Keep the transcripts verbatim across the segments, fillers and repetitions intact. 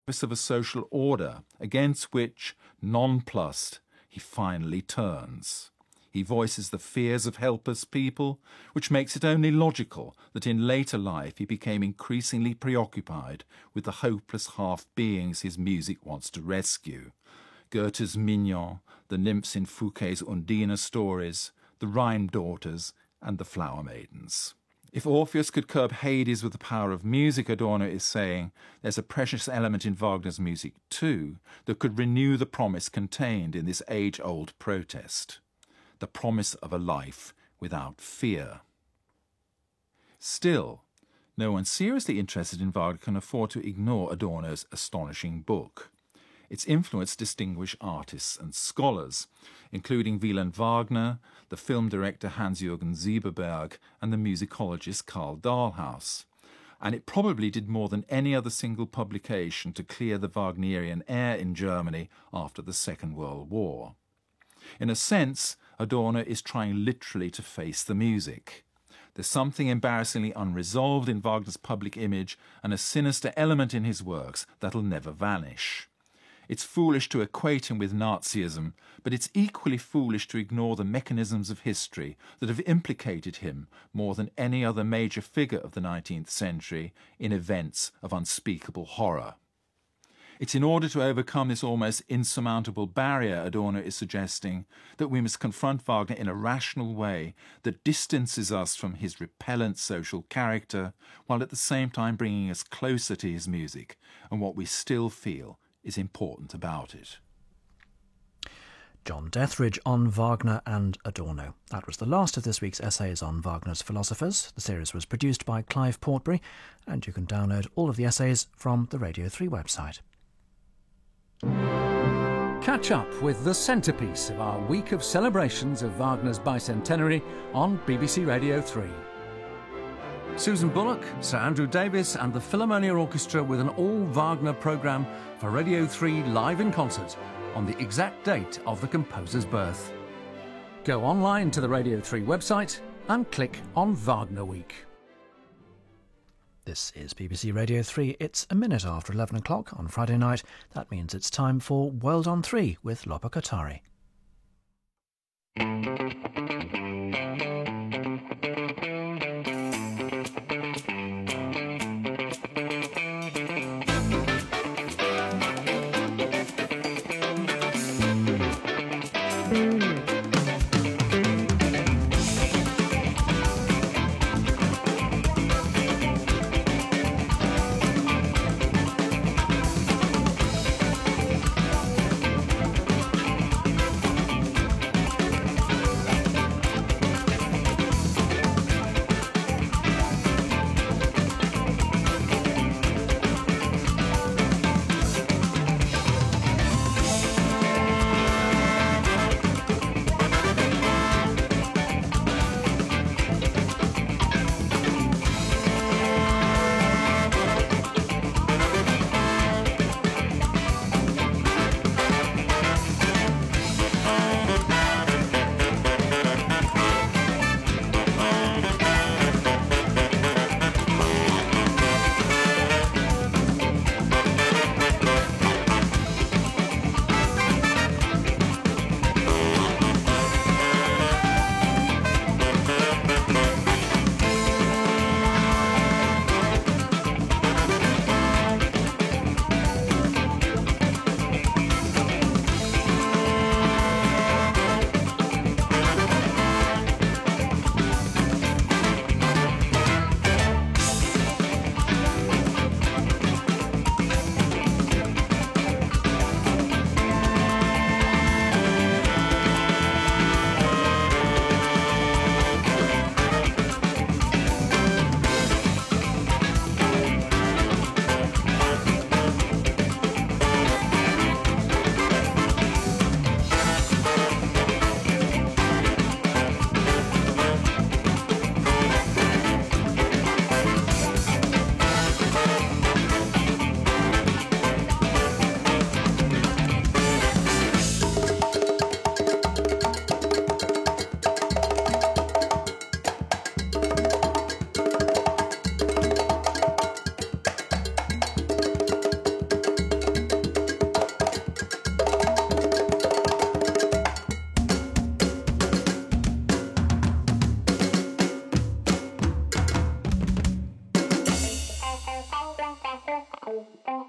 of a social order against which, nonplussed, he finally turns. He voices the fears of helpless people, which makes it only logical that in later life he became increasingly preoccupied with the hopeless half-beings his music wants to rescue. Goethe's Mignon, the nymphs in Fouquet's Undine stories, the Rhine daughters, and the flower maidens. If Orpheus could curb Hades with the power of music, Adorno is saying, there's a precious element in Wagner's music too that could renew the promise contained in this age-old protest. The promise of a life without fear. Still, no one seriously interested in Wagner can afford to ignore Adorno's astonishing book. Its influence distinguished artists and scholars, including Wieland Wagner, the film director Hans-Jürgen Sieberberg, and the musicologist Karl Dahlhaus. And it probably did more than any other single publication to clear the Wagnerian air in Germany after the Second World War. In a sense, Adorno is trying literally to face the music. There's something embarrassingly unresolved in Wagner's public image and a sinister element in his works that'll never vanish. It's foolish to equate him with Nazism, but it's equally foolish to ignore the mechanisms of history that have implicated him more than any other major figure of the nineteenth century in events of unspeakable horror. It's in order to overcome this almost insurmountable barrier, Adorno is suggesting, that we must confront Wagner in a rational way that distances us from his repellent social character, while at the same time bringing us closer to his music and what we still feel is important about it. John Dethridge on Wagner and Adorno. That was the last of this week's essays on Wagner's philosophers. The series was produced by Clive Portbury, and you can download all of the essays from the Radio three website. Catch up with the centrepiece of our week of celebrations of Wagner's bicentenary on B B C Radio three. Susan Bullock, Sir Andrew Davis and the Philharmonia Orchestra with an all-Wagner programme for Radio three live in concert on the exact date of the composer's birth. Go online to the Radio three website and click on Wagner Week. This is B B C Radio three. It's a minute after eleven o'clock on Friday night. That means it's time for World on three with Lopa Kotari.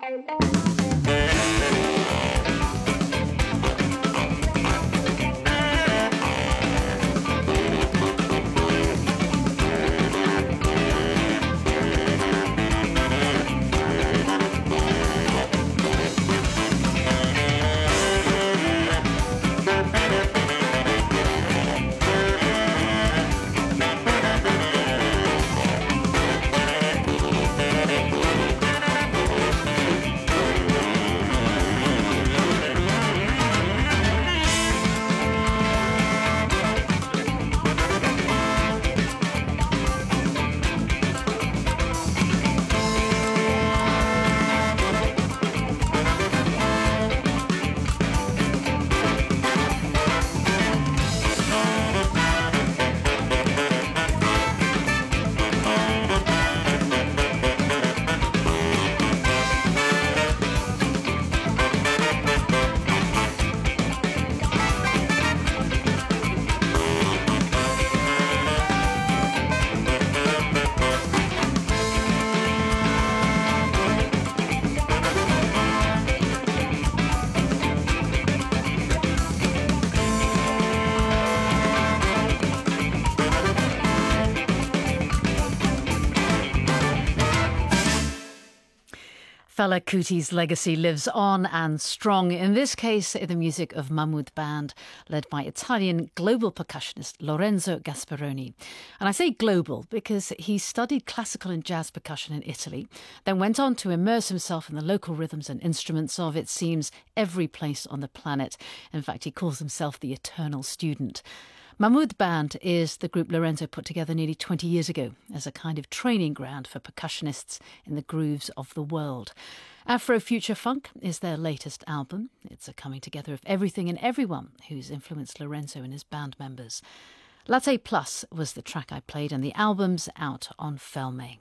Fela Kuti's legacy lives on and strong, in this case the music of Mahmood Band, led by Italian global percussionist Lorenzo Gasparoni. And I say global because he studied classical and jazz percussion in Italy, then went on to immerse himself in the local rhythms and instruments of, it seems, every place on the planet. In fact, he calls himself the eternal student. Mahmood Band is the group Lorenzo put together nearly twenty years ago as a kind of training ground for percussionists in the grooves of the world. Afro Future Funk is their latest album. It's a coming together of everything and everyone who's influenced Lorenzo and his band members. Latte Plus was the track I played, and the album's out on Felme.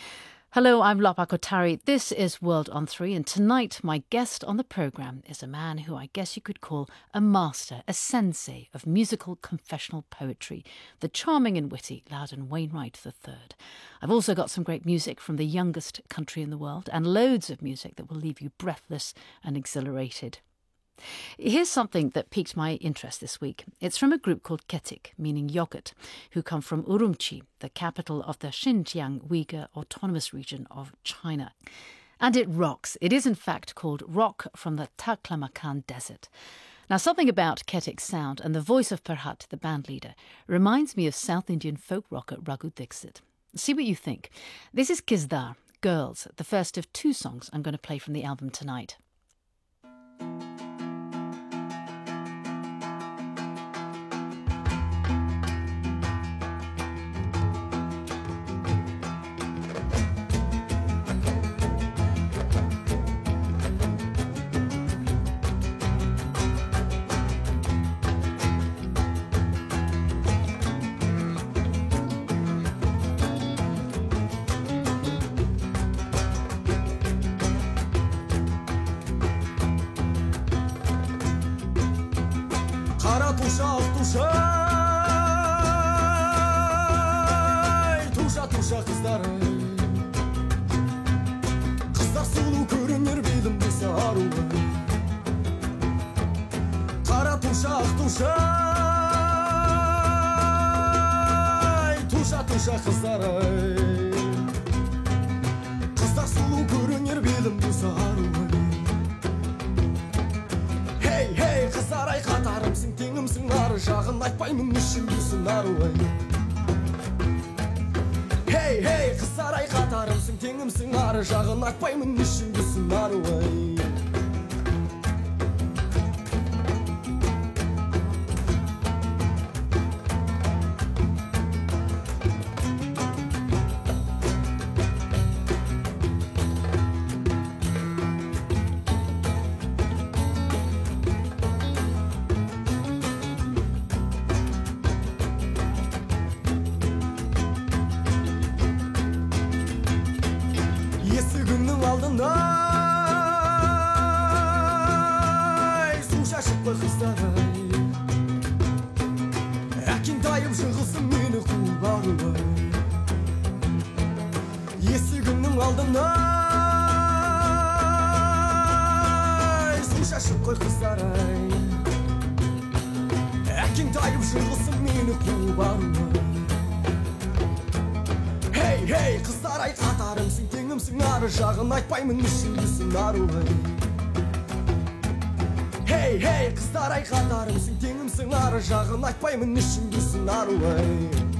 Hello, I'm Lapa Kotari. This is World on Three, and tonight my guest on the programme is a man who I guess you could call a master, a sensei of musical confessional poetry, the charming and witty Loudon Wainwright the third. I've also got some great music from the youngest country in the world, and loads of music that will leave you breathless and exhilarated. Here's something that piqued my interest this week. It's from a group called Ketik, meaning yogurt, who come from Urumqi, the capital of the Xinjiang Uyghur Autonomous Region of China. And it rocks. It is in fact called Rock from the Taklamakan Desert. Now, something about Ketik's sound and the voice of Perhat, the band leader, reminds me of South Indian folk rocker Raghu Dixit. See what you think. This is Kizdar, Girls, the first of two songs I'm going to play from the album tonight. Hey, hey, kızlar ay katarımsın, tengimsin arı жағын айтпаймын ішімдісің аруай. tutup barımı. Hey hey kızlar ay katarımsın tengimsin arı жағын айтпаймын ішіндесің арулай. Hey hey kızlar ay katarımsın tengimsin arı жағын айтпаймын ішіндесің арулай.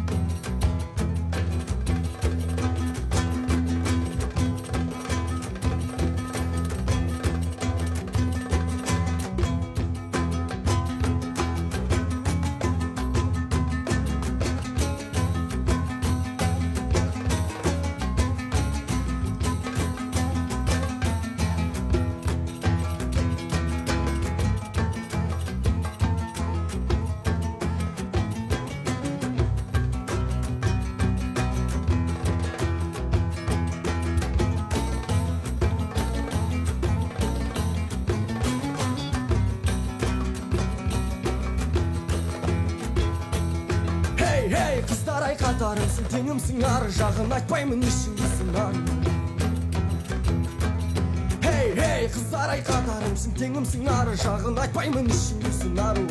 Қатарымсың теңімсің ар жағын айтпаймын ішіндесің ару. Hey hey қыздар ай қатарымсың теңімсің ар жағын айтпаймын ішіндесің ару.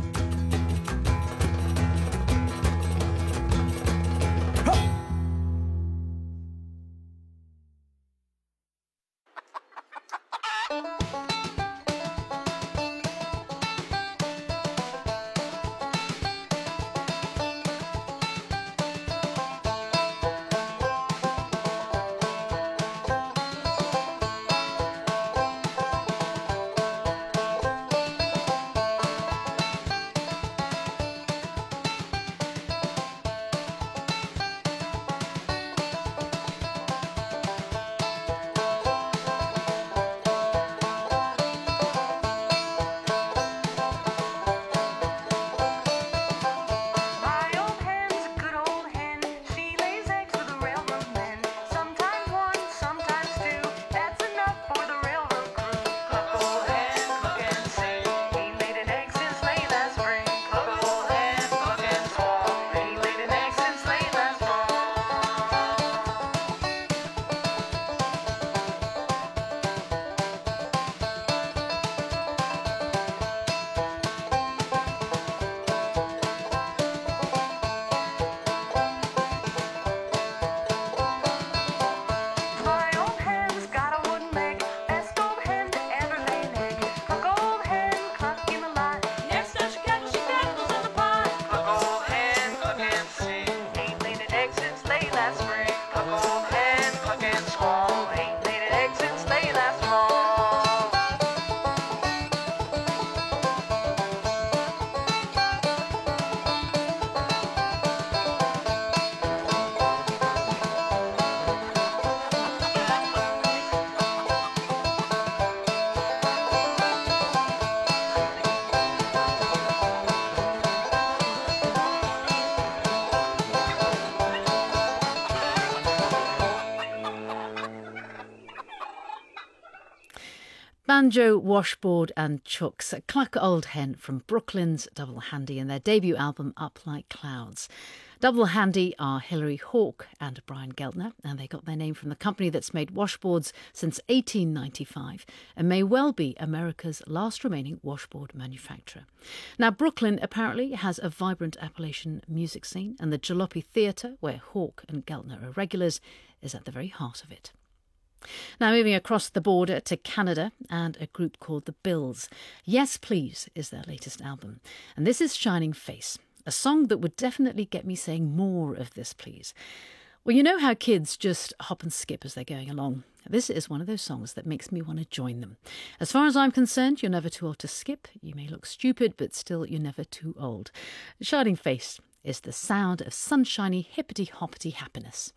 Banjo, Washboard and Chooks, a Cluck Old Hen from Brooklyn's Double Handy and their debut album Up Like Clouds. Double Handy are Hilary Hawke and Brian Geltner, and they got their name from the company that's made washboards since eighteen ninety-five and may well be America's last remaining washboard manufacturer. Now, Brooklyn apparently has a vibrant Appalachian music scene, and the Jalopy Theatre, where Hawke and Geltner are regulars, is at the very heart of it. Now, moving across the border to Canada and a group called the Bills. Yes Please is their latest album, and this is Shining Face, a song that would definitely get me saying more of this, please. Well, you know how kids just hop and skip as they're going along? This is one of those songs that makes me want to join them. As far as I'm concerned, you're never too old to skip. You may look stupid, but still you're never too old. Shining Face is the sound of sunshiny, hippity-hoppity happiness.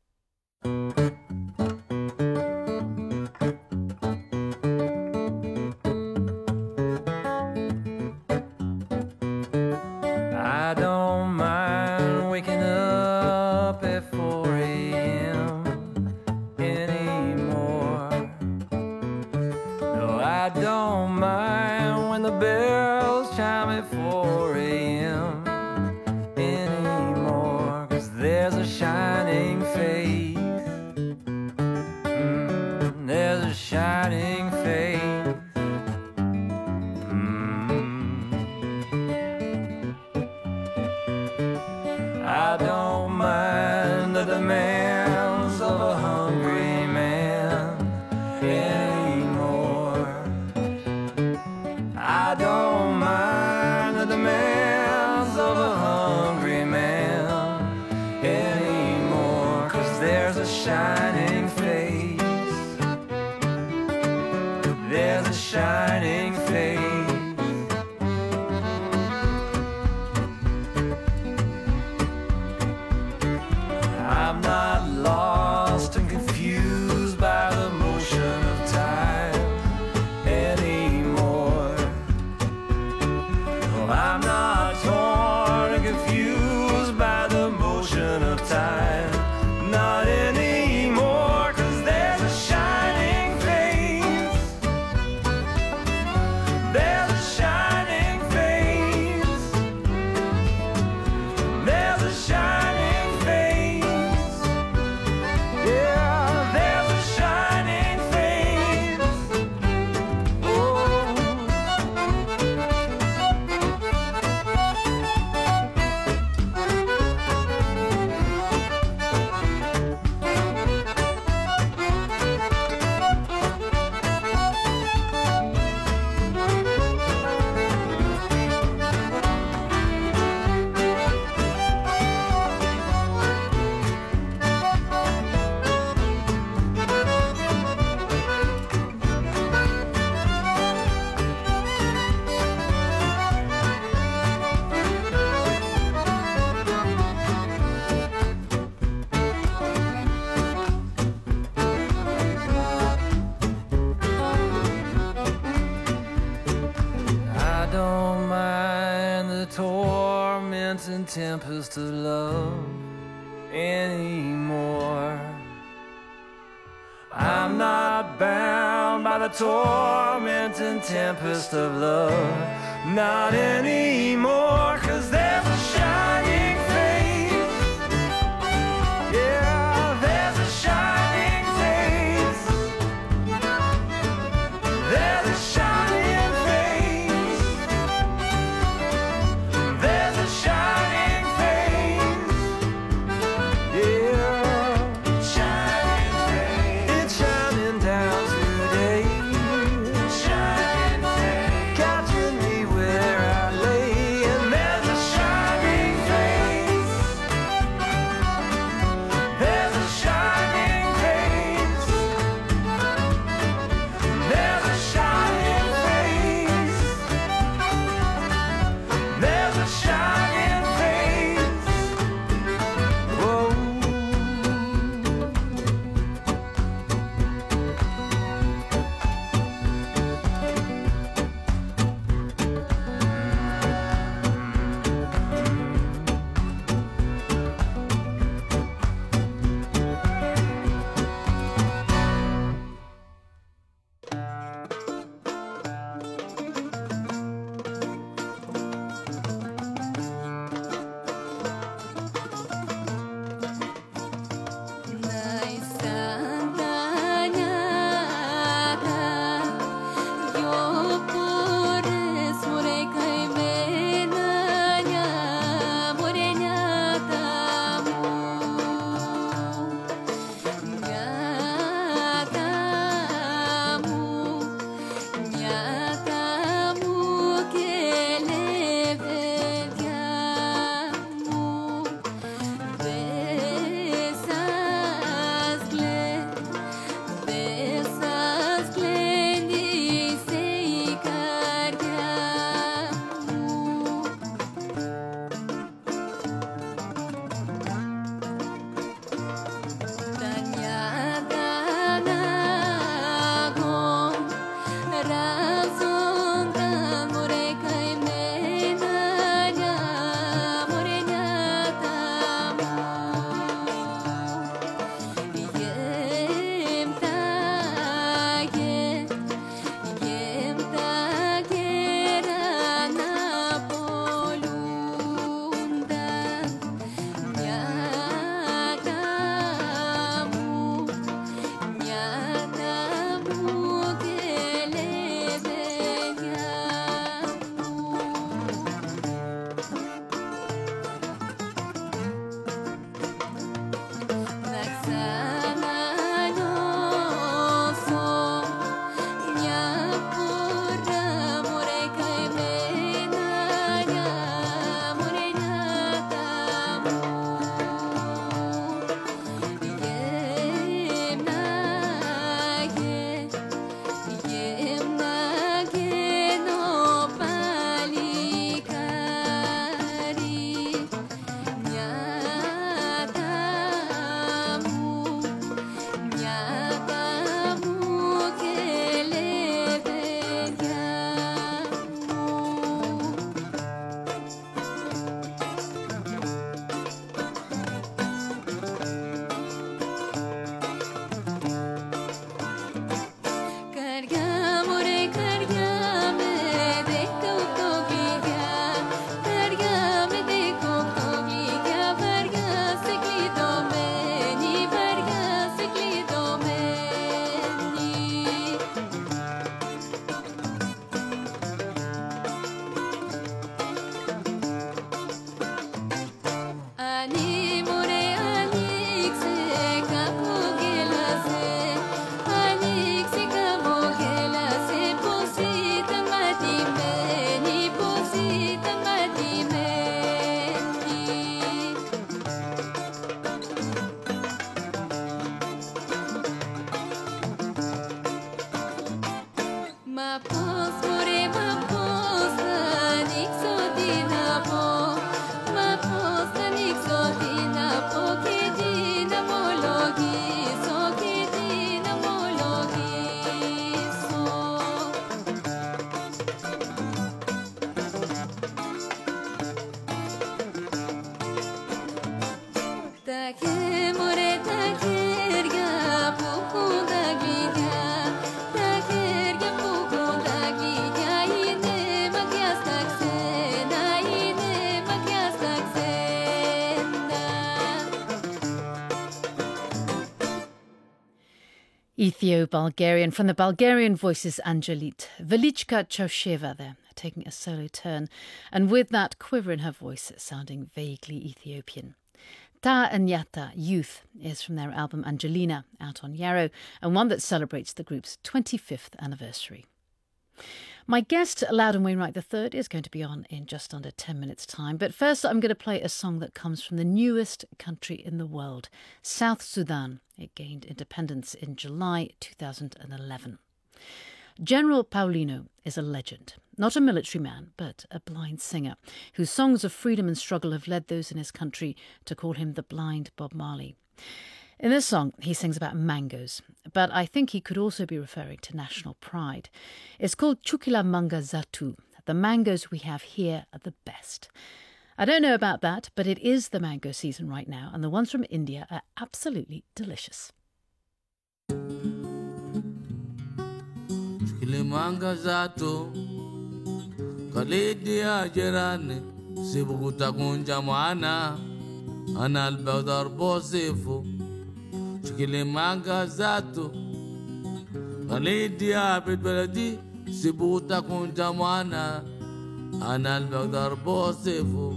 I don't mind waking up at four a.m. anymore. No, I don't mind when the bells chime at four a.m. anymore. 'Cause there's a shining face. Mm, there's a shining face. there's a shining face. I'm not lost and confused by the motion of time anymore. Oh, I'm not torn and confused by the motion of time, not anymore, 'cause there's a shining face. There's a shining face. There's a shining face. Yeah, there's a shining face. Oh. I don't mind the torment and tempest of love anymore. I'm not bound by the torment and tempest of love, not anymore, 'cause there's a shining face. Yeah, there's a shining face. There's a shining face. There's a shining face. Yeah, shining face. It's shining down today. Shining face. Catching me where I lay, and there's a shining face. There's a shining face. There's a shining face. There's a shining face. Whoa. Ethio-Bulgarian from the Bulgarian Voices Angelit. Velichka Chausheva there, taking a solo turn, and with that quiver in her voice sounding vaguely Ethiopian. Ta Anyata, Youth, is from their album Angelina, out on Yarrow, and one that celebrates the group's twenty-fifth anniversary. My guest, Loudon Wainwright the third, is going to be on in just under ten minutes' time. But first, I'm going to play a song that comes from the newest country in the world, South Sudan. It gained independence in July two thousand eleven. General Paulino is a legend, not a military man, but a blind singer, whose songs of freedom and struggle have led those in his country to call him the blind Bob Marley. In this song, he sings about mangoes, but I think he could also be referring to national pride. It's called Chukila Manga Zatu. The mangoes we have here are the best. I don't know about that, but it is the mango season right now, and the ones from India are absolutely delicious. Chukila Manga Zatu, Kalidia Jerane, Sibukuta Kunjamana, Anal Badar Bosifu. شكلي مانجا ذاته غليدي عبد بلدي سيبوتك وانت معانا انا اللي بقدر بوصفه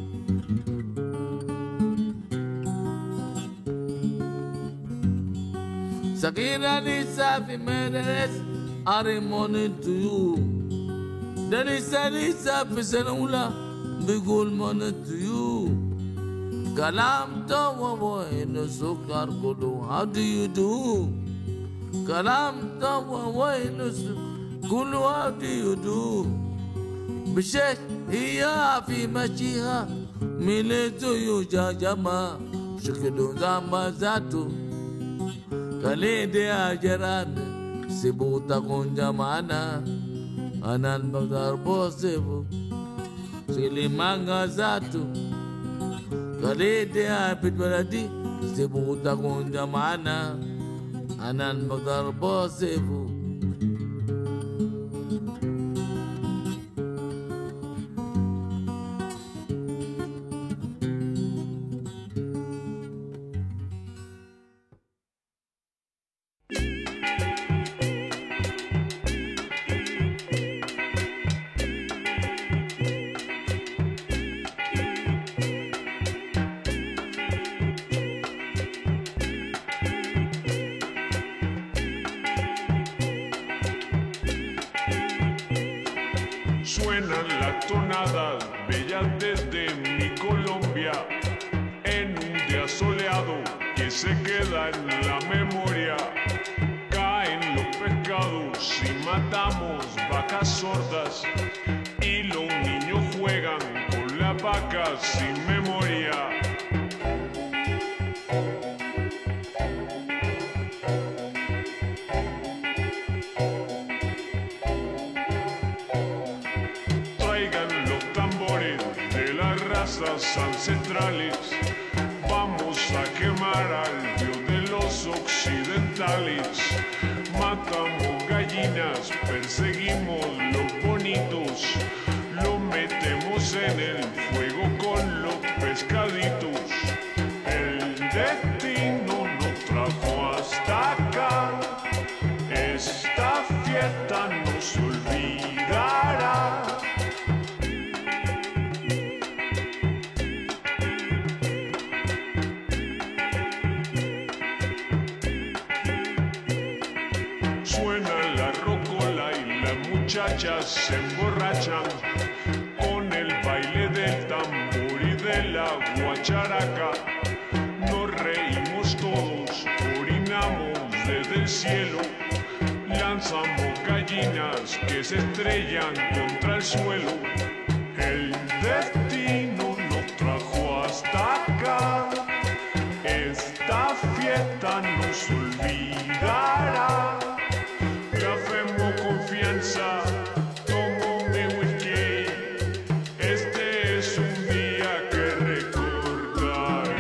سكينة لسه في مدرس أريمون تيو ده لسه لسه في سنة أولى بيقول من تيو Kalam tawa boy no sukar kulu. How do you do? Kalam tawa boy no kulu. How do you do? Bishek hiya fi mashiha miletu yuja jama shikidu zamba zatu kalide ajaran sibuta kunjamana anan bagdar bosibu silimanga zatu Kalide abid baladi sibuta kunja mana anan bagdar bosibu Suenan las tonadas bellas desde mi Colombia en un día soleado que se queda en la memoria. Caen los pescados y matamos vacas sordas y los niños juegan con las vacas sin memoria. Ancestrales, vamos a quemar al dios de los occidentales. Matamos gallinas, perseguimos los bonitos, los metemos en el fuego con los pescaditos. El destino nos trajo hasta acá, esta fiesta no se olvidará. Muchachas se emborrachan con el baile del tambor y de la guacharaca. Nos reímos todos, orinamos desde el cielo, lanzamos lanzamos gallinas que se estrellan contra el suelo. El destino nos trajo hasta acá. Esta fiesta no se olvidará. Cafemos confianza, tomo mi whisky. Este es un día que recordaré.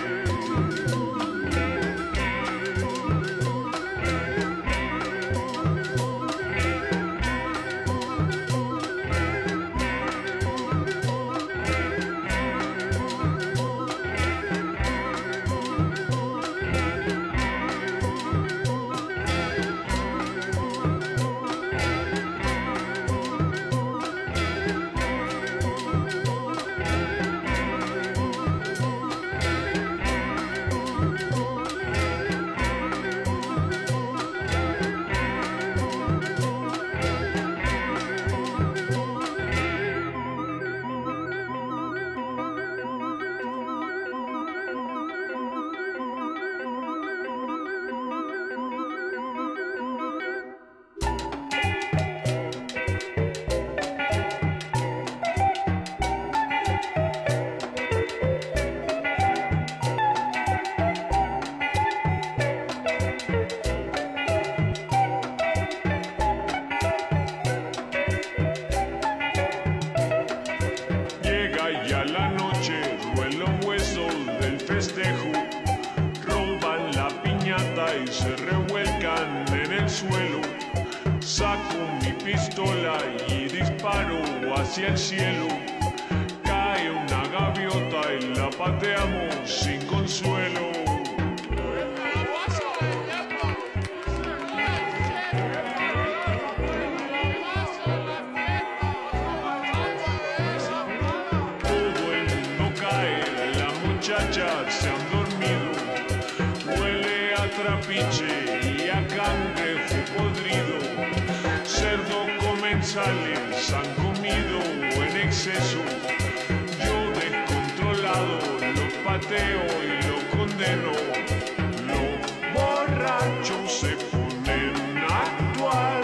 Hacia el cielo cae una gaviota y la pateamos sin consuelo. Todo el mundo cae, las muchachas se han dormido. Huele a trapiche y a cangrejo podrido. Cerdo comensales han comido en exceso. Yo descontrolado los pateo y los condeno. Los borrachos se ponen a actuar.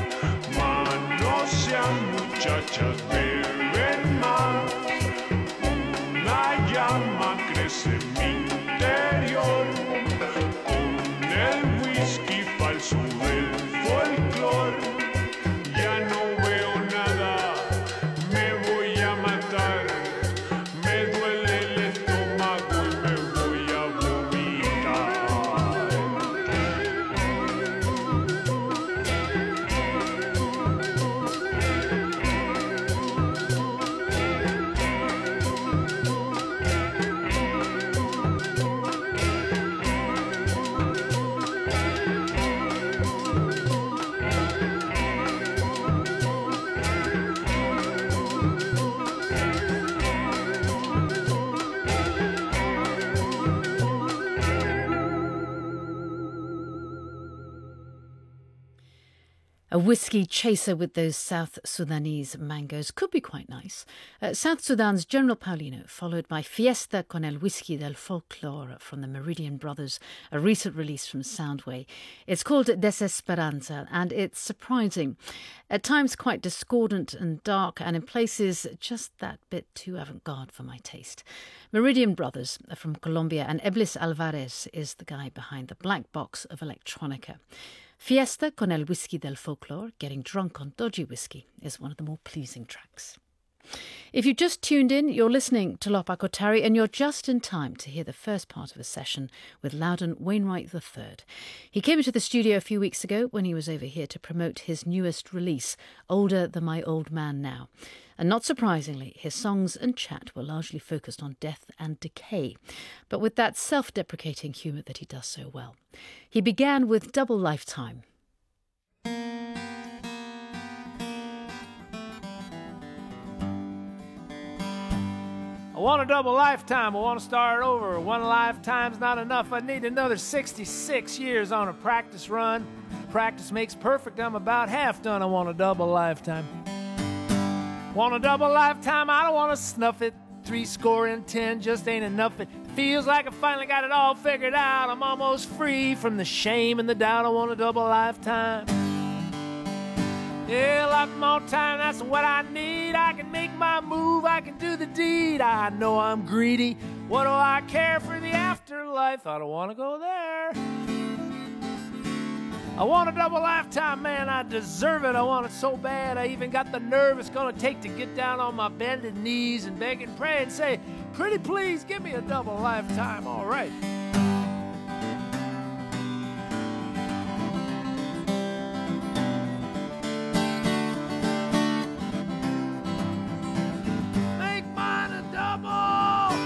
Manosean muchachas, beben más. Una llama crece en mi interior. Con el whisky falso del folclore. Ya no veo nada, me voy a matar, me duele el estómago y me voy a vomitar. A whiskey chaser with those South Sudanese mangoes could be quite nice. Uh, South Sudan's General Paulino, followed by Fiesta con el Whisky del Folklore from the Meridian Brothers, a recent release from Soundway. It's called Desesperanza, and it's surprising. At times quite discordant and dark, and in places just that bit too avant-garde for my taste. Meridian Brothers are from Colombia, and Eblis Alvarez is the guy behind the black box of electronica. Fiesta con el Whisky del Folklore, getting drunk on dodgy whiskey, is one of the more pleasing tracks. If you just tuned in, you're listening to Lopa Kotari, and you're just in time to hear the first part of a session with Loudon Wainwright the third. He came into the studio a few weeks ago when he was over here to promote his newest release, Older Than My Old Man Now. And not surprisingly, his songs and chat were largely focused on death and decay, but with that self-deprecating humour that he does so well. He began with Double Lifetime. I want a double lifetime, I want to start over. One lifetime's not enough, I need another sixty-six years on a practice run. Practice makes perfect, I'm about half done, I want a double lifetime. Want a double lifetime, I don't want to snuff it. Three score and ten just ain't enough. It feels like I finally got it all figured out. I'm almost free from the shame and the doubt. I want a double lifetime. Yeah, a lot more time, that's what I need. I can make my move, I can do the deed. I know I'm greedy. What do I care for the afterlife? I don't want to go there. I want a double lifetime, man, I deserve it. I want it so bad, I even got the nerve it's gonna take to get down on my bended knees and beg and pray and say, pretty please, give me a double lifetime, all right. Make mine a double!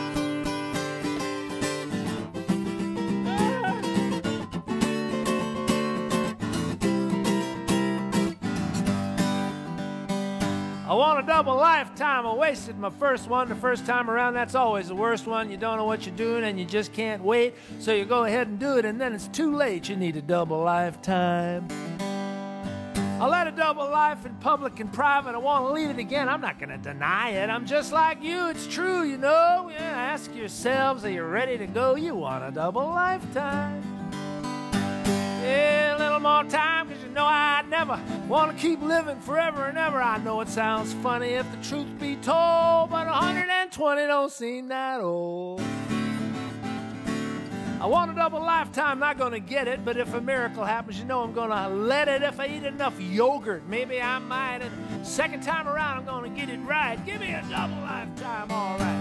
I want a double lifetime. I wasted my first one the first time around. That's always the worst one. You don't know what you're doing and you just can't wait. So you go ahead and do it and then it's too late. You need a double lifetime. I led a double life in public and private. I want to lead it again. I'm not going to deny it. I'm just like you. It's true, you know. Yeah, ask yourselves, are you ready to go? You want a double lifetime. Yeah, a little more time, because you know I never want to keep living forever and ever. I know it sounds funny if the truth be told, but one hundred twenty don't seem that old. I want a double lifetime, not going to get it, but if a miracle happens, you know I'm going to let it. If I eat enough yogurt, maybe I might. And second time around, I'm going to get it right. Give me a double lifetime, all right.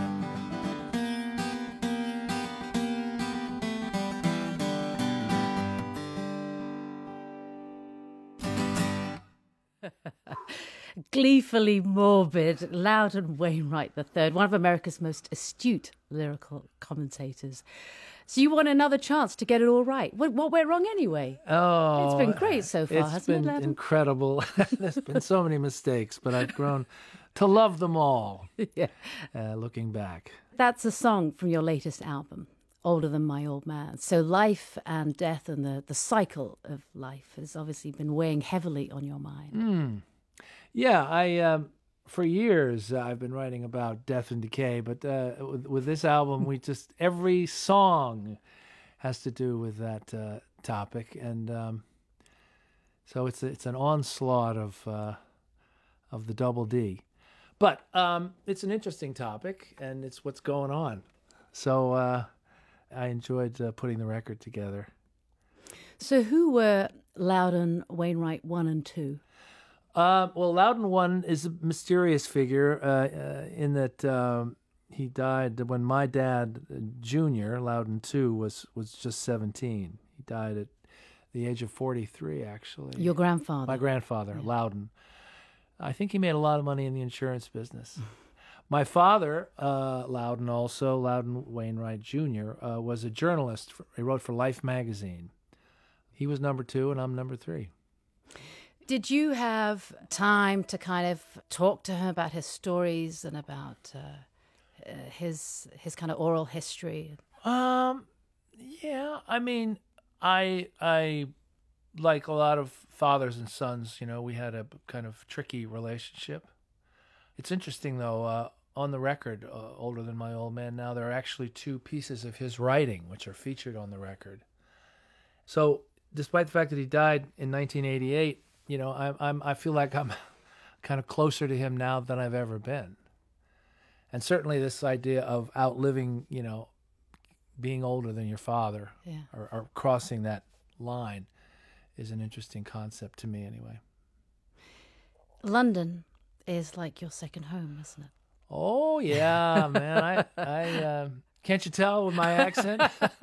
Gleefully morbid, Loudon Wainwright the third, one of America's most astute lyrical commentators. So you want another chance to get it all right. What, what went wrong anyway? Oh, It's been great so far, it's hasn't it, been Loudon? incredible. There's been so many mistakes, but I've grown to love them all. Yeah. Uh, looking back. That's a song from your latest album, Older Than My Old Man. So life and death and the, the cycle of life has obviously been weighing heavily on your mind. Mm. Yeah, I um, for years uh, I've been writing about death and decay, but uh, with, with this album, we just every song has to do with that uh, topic, and um, so it's it's an onslaught of uh, of the double D. But um, it's an interesting topic, and it's what's going on. So uh, I enjoyed uh, putting the record together. So who were Loudon Wainwright one and two? Uh, well, Loudon one is a mysterious figure uh, uh, in that um, he died when my dad, uh, Junior, Loudon two, was, was just seventeen. He died at the age of forty-three, actually. Your grandfather? My grandfather, yeah. Loudon. I think he made a lot of money in the insurance business. My father, uh, Loudon also, Loudon Wainwright Junior, uh, was a journalist. For, he wrote for Life magazine. He was number two, and I'm number three. Did you have time to kind of talk to him about his stories and about uh, uh, his his kind of oral history? Um, yeah. I mean, I I like a lot of fathers and sons. You know, we had a kind of tricky relationship. It's interesting though. Uh, on the record, uh, Older Than My Old Man Now, there are actually two pieces of his writing which are featured on the record. So, despite the fact that he died in nineteen eighty-eight. You know, I'm, I'm, I feel like I'm kind of closer to him now than I've ever been. And certainly this idea of outliving, you know, being older than your father, yeah. or, or crossing that line is an interesting concept to me anyway. London is like your second home, isn't it? Oh, yeah, man. I, I uh, can't you tell with my accent?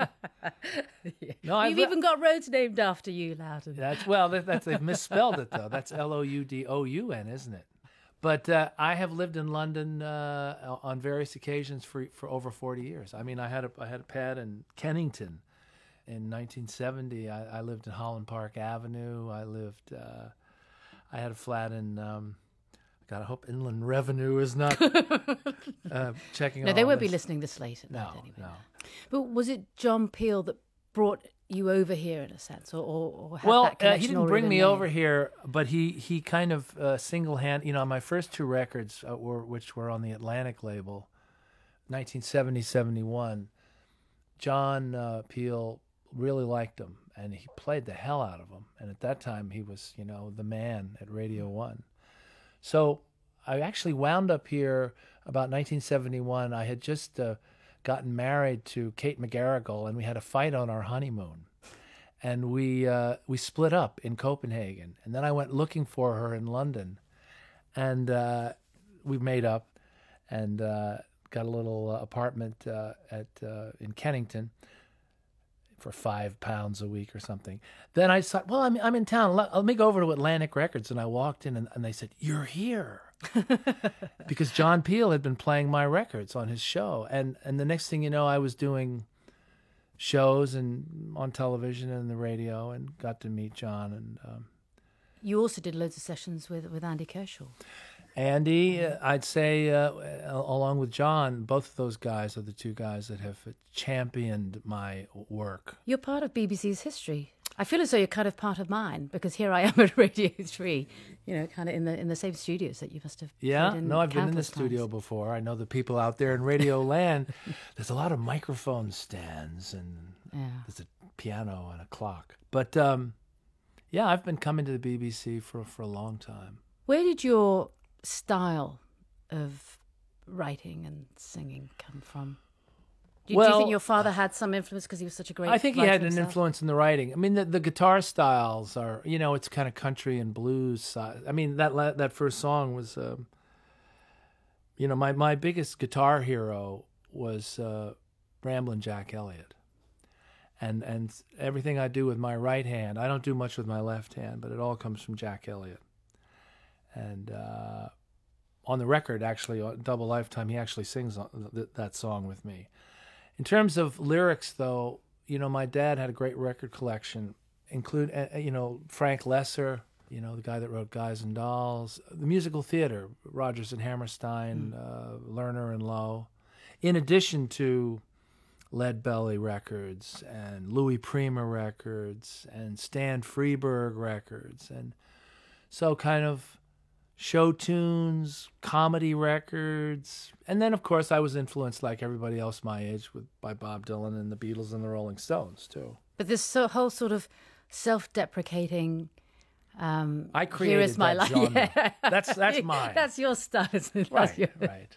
Yeah. No, I've, You've even got roads named after you, Loudon. That's well, that, that's they've misspelled it though. That's L O U D O U N, isn't it? But uh, I have lived in London uh, on various occasions for for over forty years. I mean, I had a I had a pad in Kennington in nineteen seventy. I, I lived in Holland Park Avenue. I lived. Uh, I had a flat in. Um, God, I hope Inland Revenue is not uh, checking. No, all they won't this. be listening this late at No, night anyway. no. But was it John Peel that brought you over here in a sense, or, or, or had well, that uh, connection he didn't already bring been me made? over here, but he he kind of uh, single hand. You know, my first two records uh, were which were on the Atlantic label, nineteen seventy, seventy-one. John uh, Peel really liked them, and he played the hell out of them. And at that time, he was, you know, the man at Radio One. So I actually wound up here about nineteen seventy-one. I had just uh, gotten married to Kate McGarrigle, and we had a fight on our honeymoon. And we uh, we split up in Copenhagen. And then I went looking for her in London. And uh, we made up and uh, got a little uh, apartment uh, at uh, in Kennington for five pounds a week or something. Then I thought, well, I'm, I'm in town. Let, let me go over to Atlantic Records. And I walked in and, and they said, you're here. Because John Peel had been playing my records on his show. And, and the next thing you know, I was doing shows and on television and the radio and got to meet John. And um, you also did loads of sessions with, with Andy Kershaw. Andy, uh, I'd say, uh, along with John, both of those guys are the two guys that have championed my work. You're part of B B C's history. I feel as though you're kind of part of mine, because here I am at Radio three, you know, kind of in the in the same studios that you must have. Yeah, played in no, I've been in the countless studio times. before. I know the people out there in Radio Land. There's a lot of microphone stands, and Yeah. there's a piano and a clock. But um, yeah, I've been coming to the B B C for for a long time. Where did your style of writing and singing come from? Do you, do you Well, think your father had some influence because he was such a great I think he writer had an himself? influence in the writing. I mean, the, the guitar styles are, you know, it's kind of country and blues side. I mean, that la- that first song was, um, you know, my, my biggest guitar hero was uh, Ramblin' Jack Elliott. And and everything I do with my right hand, I don't do much with my left hand, but it all comes from Jack Elliott. And uh, on the record, actually, on Double Lifetime, he actually sings on th- that song with me. In terms of lyrics, though, you know, my dad had a great record collection, include, uh, you know, Frank Lesser, you know, the guy that wrote Guys and Dolls, the musical theater, Rodgers and Hammerstein, mm. uh, Lerner and Lowe, in addition to Lead Belly records and Louis Prima records and Stan Freberg records. And so kind of show tunes, comedy records, and then of course I was influenced like everybody else my age with by Bob Dylan and the Beatles and the Rolling Stones too. But this so, whole sort of self-deprecating. Um, I created here is my that life. genre. Yeah. That's that's mine. That's your style, isn't it? Right, That's your... right.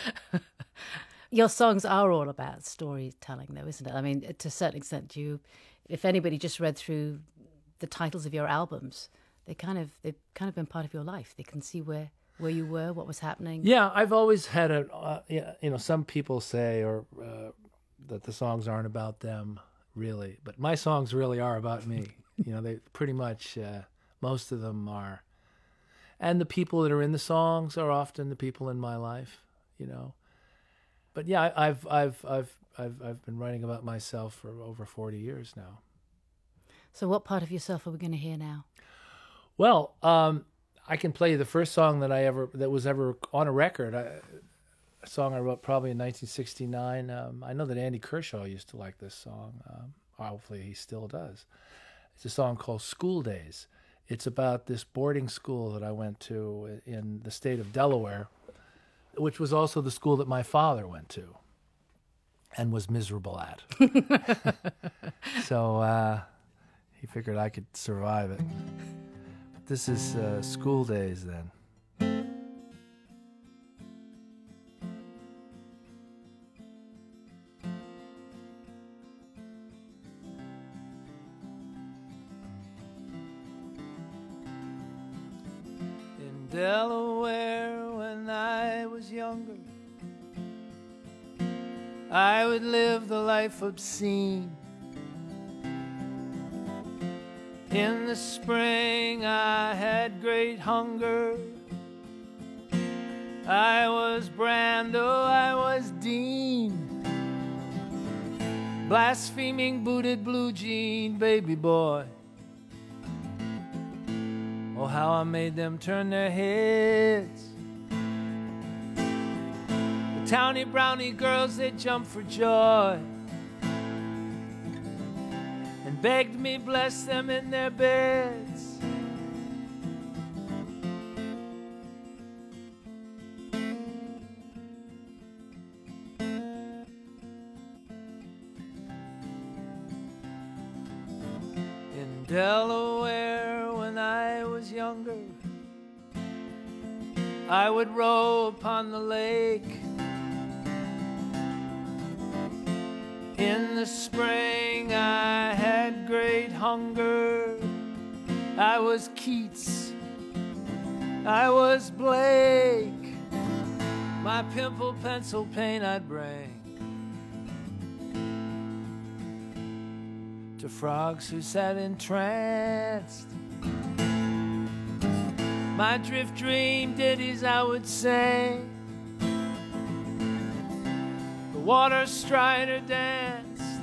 Your songs are all about storytelling, though, isn't it? I mean, to a certain extent, you, if anybody just read through the titles of your albums, they kind of they've kind of been part of your life. They can see where, where you were, what was happening. Yeah, I've always had a uh, yeah, you know, some people say or uh, that the songs aren't about them really, but my songs really are about me. You know, they pretty much uh, most of them are, and the people that are in the songs are often the people in my life. You know. But yeah, I've I've I've I've I've been writing about myself for over forty years now. So, what part of yourself are we going to hear now? Well, um, I can play you the first song that I ever that was ever on a record. I, a song I wrote probably in nineteen sixty-nine. Um, I know that Andy Kershaw used to like this song. Um, hopefully, he still does. It's a song called "School Days." It's about this boarding school that I went to in the state of Delaware, which was also the school that my father went to and was miserable at. So uh, he figured I could survive it. But this is uh, School Days then. In Delaware when I was younger, I would live the life obscene. In the spring I had great hunger. I was Brando, I was Dean, blaspheming booted blue jean baby boy. Oh, how I made them turn their heads. The towny brownie girls, they jumped for joy and begged me bless them in their beds. Delaware when I was younger, I would row upon the lake. In the spring I had great hunger. I was Keats, I was Blake. My pimple pencil paint I'd bring to frogs who sat entranced. My drift dream ditties I would sing. The water strider danced.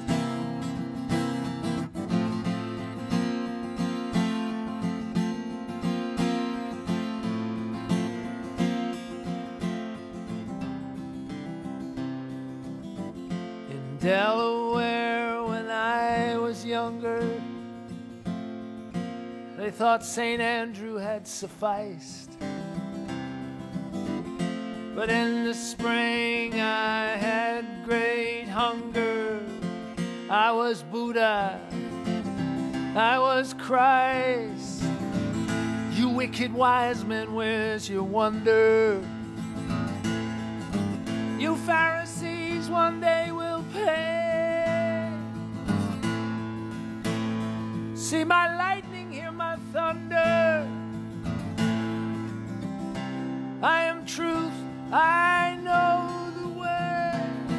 In Delaware when I was younger, they thought Saint Andrew had sufficed. But in the spring I had great hunger. I was Buddha, I was Christ. You wicked wise men, where's your wonder? You Pharisees one day will pay. See my lightning, hear my thunder. I am truth, I know the way.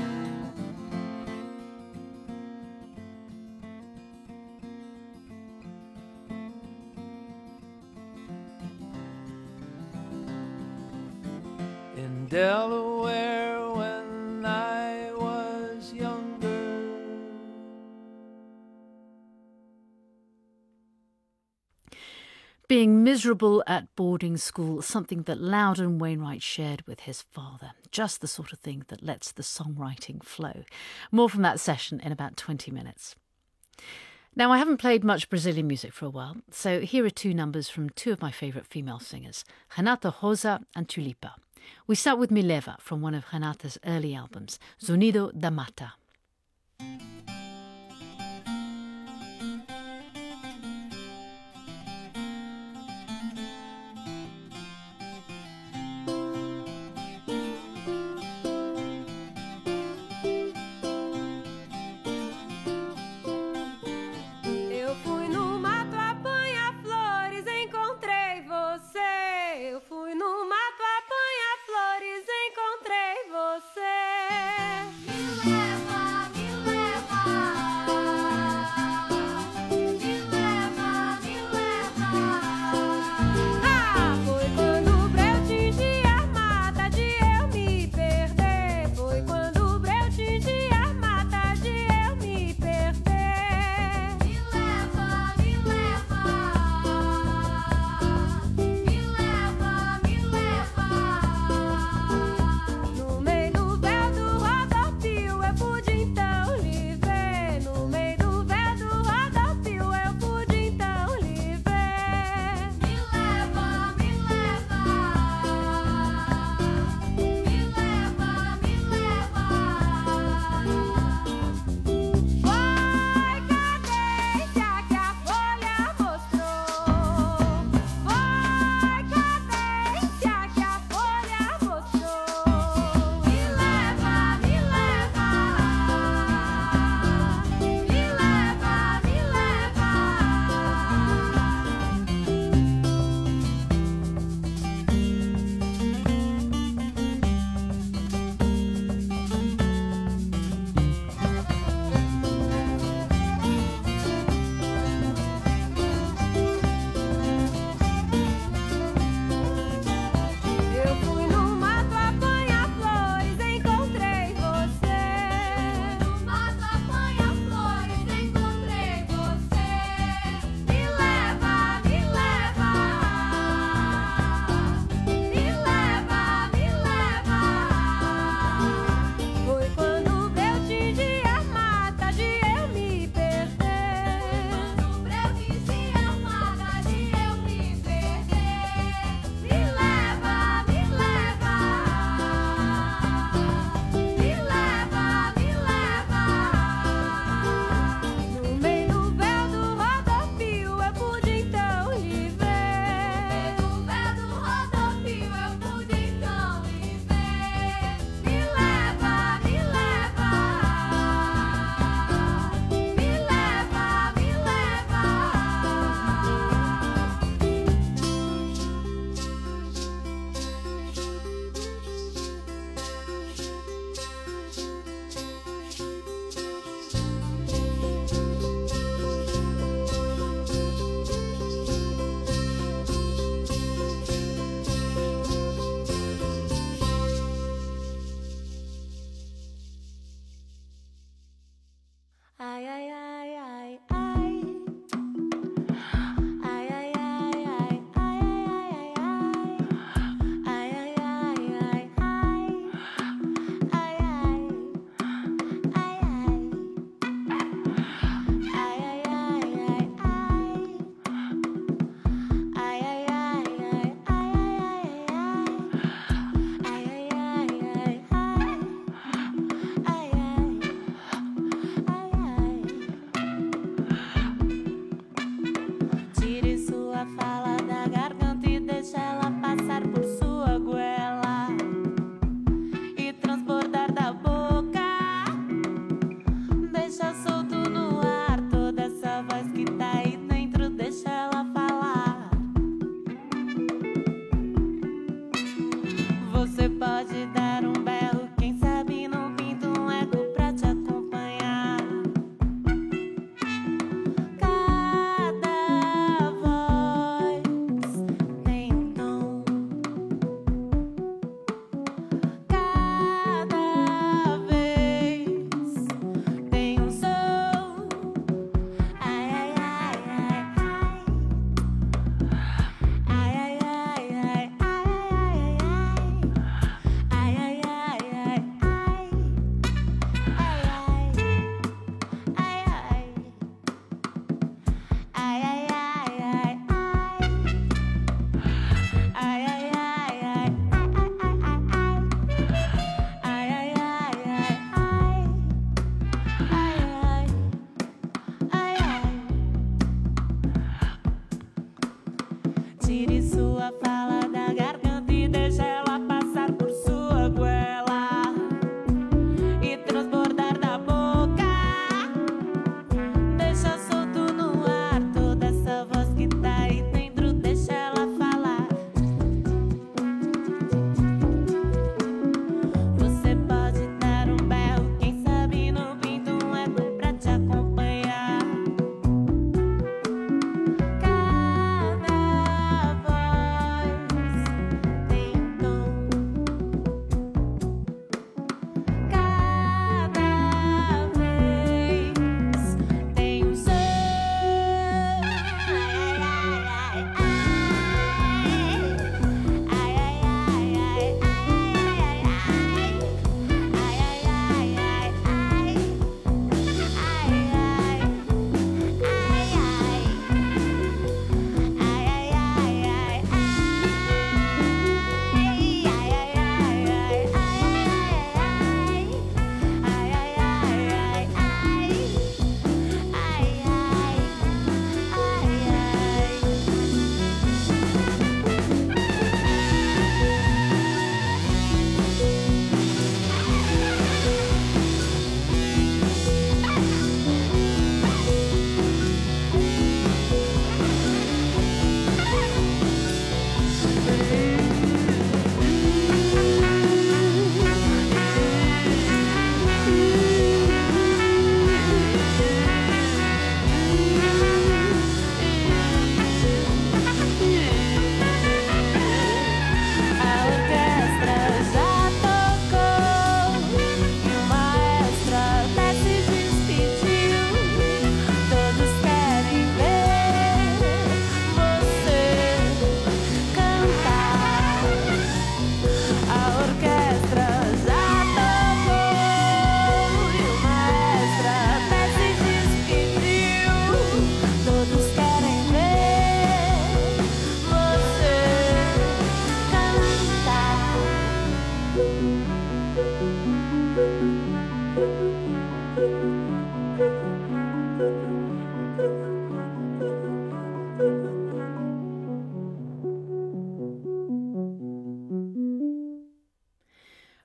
In Delaware when I was younger. Being miserable at boarding school, something that Loudon Wainwright shared with his father. Just the sort of thing that lets the songwriting flow. More from that session in about twenty minutes. Now, I haven't played much Brazilian music for a while, so here are two numbers from two of my favourite female singers, Renata Rosa and Tulipa. We start with Me Leva from one of Renata's early albums, Zunido da Mata. Você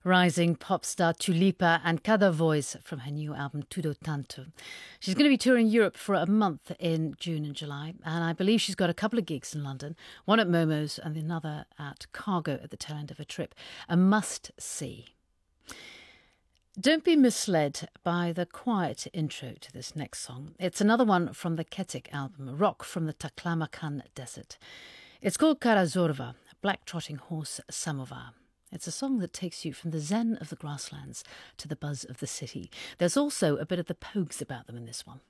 rising pop star Tulipa and Cada Voz from her new album Tudo Tanto. She's going to be touring Europe for a month in June and July, and I believe she's got a couple of gigs in London, one at Momo's and another at Cargo at the tail end of her trip. A must-see. Don't be misled by the quiet intro to this next song. It's another one from the Ketik album, Rock from the Taklamakan Desert. It's called Karazorva, Black Trotting Horse Samovar. It's a song that takes you from the zen of the grasslands to the buzz of the city. There's also a bit of the Pogues about them in this one.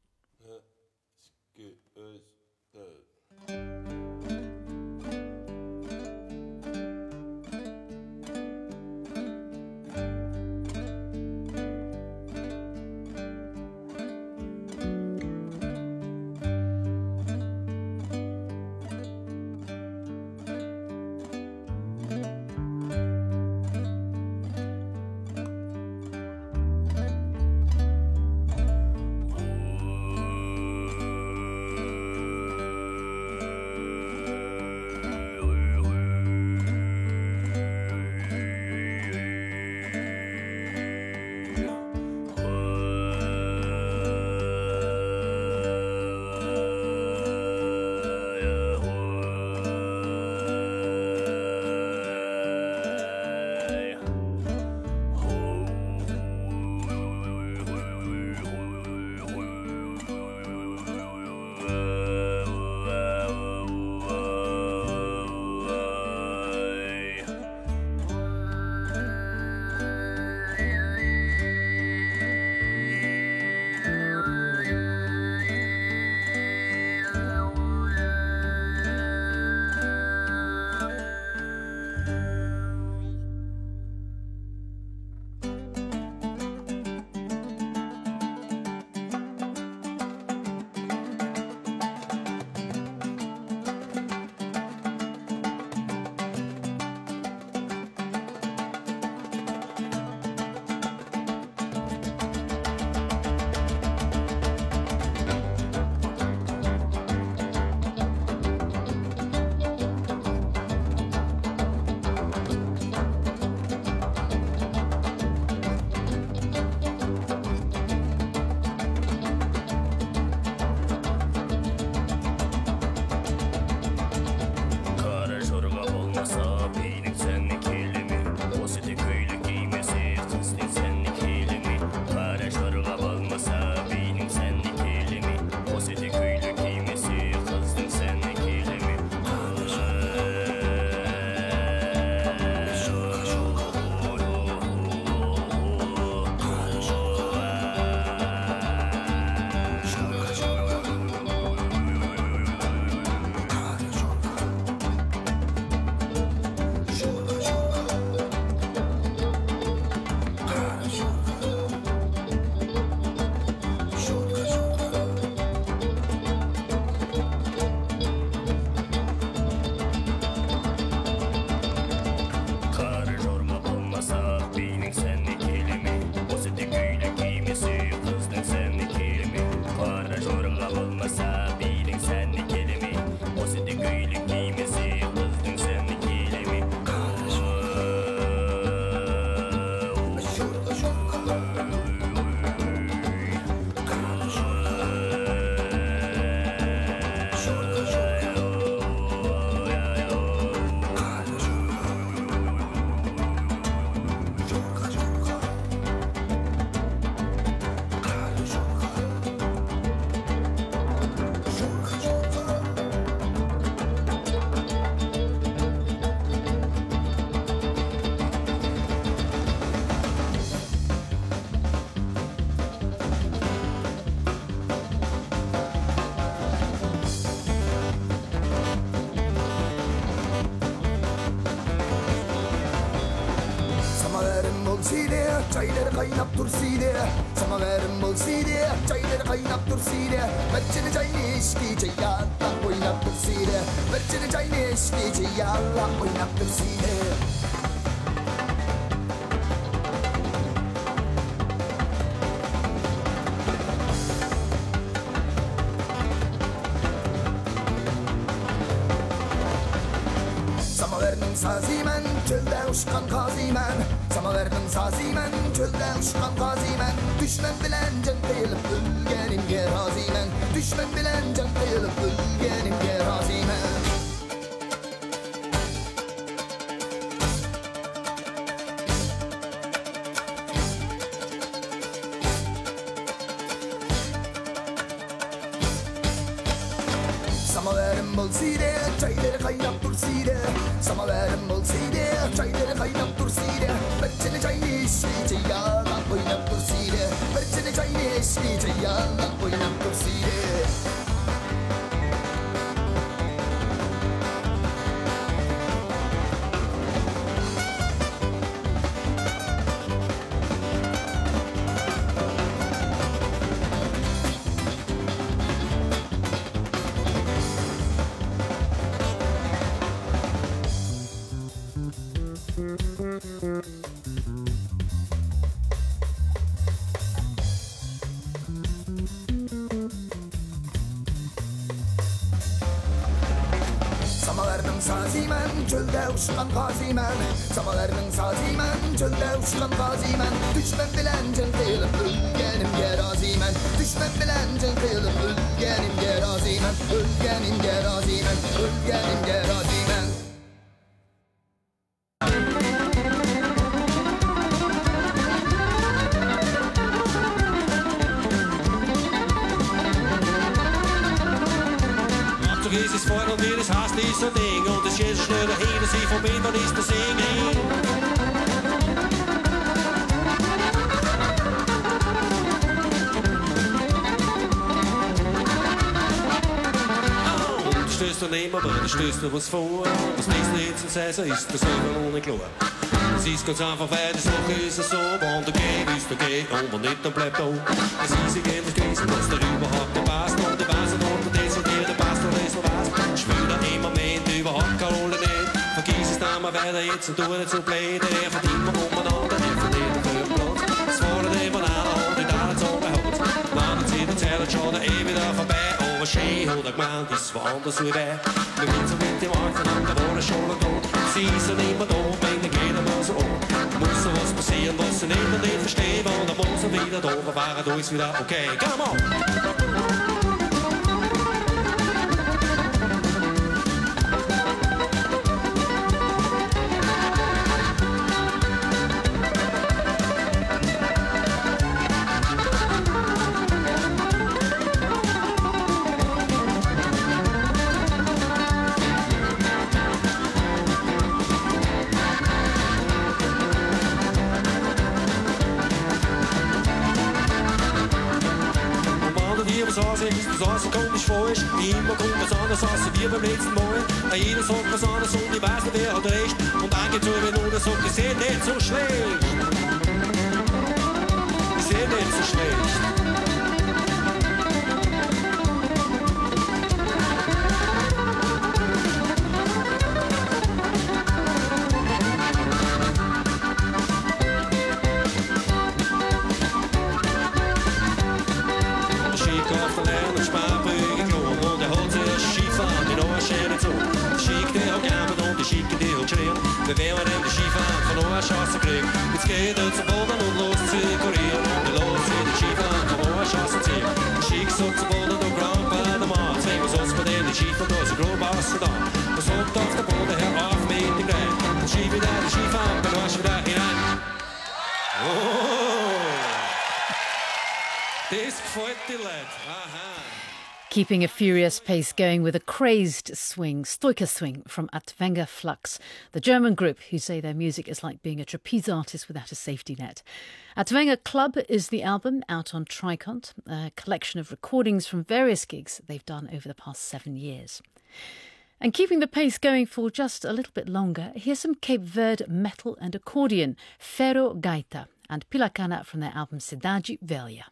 Çayları kaynap dur side Sama verin bol side Çayları kaynap dur side Verçini çayını içki çayalla oynap dur side Verçini çayını içki çayalla oynap dur side Sama verin sazimen çölde uçkan kazimen Sama verdim sazimen çölde uçkan kazimen Düşmen bilen can kıyılıp ölgenimge razimen Düşmen bilen can kıyılıp ölgenimge razimen Samaverim bolsiydi, çayları kaynap dursiydi Samaverim bolsiydi, çayları kaynap dursiydi Berçene çayını içti, yalan oynap dursiydi Berçene çayını içti, yalan oynap dursiydi Sazimen çölde uçkan gazimen Sama verdim sazimen çölde uçkan gazimen Düşmen bilen can kıyılıp ölgenimge razimen Düşmen bilen can kıyılıp ölgenimge razimen Ölgenimge razimen Ölgenimge razimen Portugiesisch Vorn und jedes Haus dieser Ding und das Jesus schnöder hin, dass sie verbinden ist das Singen. Oh, und stößt dann immer, aber da stößt noch was vor. Das nächste jetzt und Saison ist das immer ohne klar. Es ist ganz einfach, weil das Woche ist es so, wann der geht, ist der geht, und wenn nicht, dann bleibt da. Es ist easy gehen, das gewesen, was da überhaupt der passt, und der weiß und unter das und der passt, und das noch weiß. Ich will da immer mehr, überhaupt keine Rolle nicht. Vergiss es dann mal weiter jetzt und tu nicht so blöd, er verdient man umeinander, er verdient auf den Platz. Es fordert immer an, und die Daten so behält. Wann zieht die Zeit schon eh wieder vorbei, aber schön hat er gemeint, ist woanders wie bei. Wir gehen so mit dem Arzt an, da war er schon gut. Sie sind immer da, wenn der geht einmal so an. Muss so was passieren, was sie nicht und nicht verstehen, und dann muss er wieder da, dann war er da, ist wieder okay. Come on! Was so komisch vor ist, immer kommt was anderes als wie beim letzten Mal. Jeder sagt was anderes und ich weiß nicht, wer hat recht. Und dann geht's über nur, der sagt, ich seh nicht so schlecht. Ich seh nicht so schlecht. Wir werden den Skifahren von Oberschausen kriegen. Jetzt geht er zum Boden und los zu kurieren. Und los in den Skifahren von Oberschausen ziehen. Schick so zum Boden und Ground bei der Mann. Zwingen wir uns bei denen Skifahren, da ist ein grob außen da. Das kommt auf der Boden her auf mit dem Grein. Und schieb wieder den Skifahren, dann warst du wieder hinein. Oh! Das gefällt dir, Leute. Aha. Keeping a furious pace going with a crazed swing, Stoiker Swing from Atwenger Flux, the German group who say their music is like being a trapeze artist without a safety net. Atwenger Club is the album out on Tricont, a collection of recordings from various gigs they've done over the past seven years. And keeping the pace going for just a little bit longer, here's some Cape Verde metal and accordion, Ferro Gaita and Pilacana from their album Cidade Velha.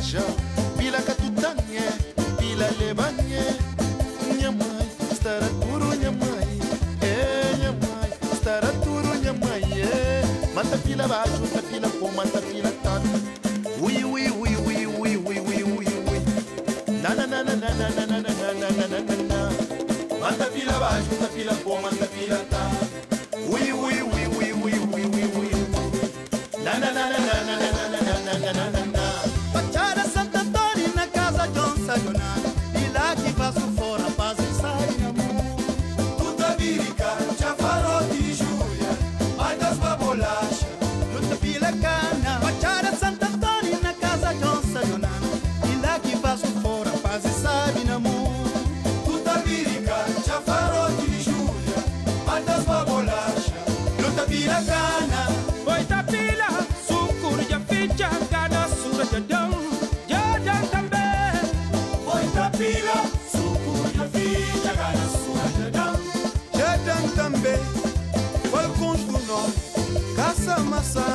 bolacha, pila catutanha, pila lebanha. Minha mãe, estará tudo minha mãe. É, minha mãe, estará tudo minha mãe. É, mata pila baixo, mata pila pô, mata pila tanto. Ui, ui, ui, ui, ui, ui, ui, ui, ui. Na, na, na, na, na, na, na, na, na, na, na, na, na, na. Mata pila baixo, mata pila pô, mata pila tanto. Ui, ui, ui, ui, ui, ui, ui, ui. Na, na, na, na, na, na, na, na, na, na, na, na, na. Pachara Santo Antônio na casa John Sayonara. E lá que passo fora, paz e sai na mão. Tuta virica, chafarote e Júlia, ai das babolacha. Luta pila cana. Pachara Santo Antônio na casa John Sayonara. E lá que passo fora, paz e sai na mão. Tuta virica, chafarote e Júlia, ai das babolacha. Luta pila cana. Boita pila, sucur ya ficha, gana sura jadão, jadão também. Boita pila, sucur ya ficha, gana sura jadão, Jadão também. Falcões do Norte, Caça Maçã,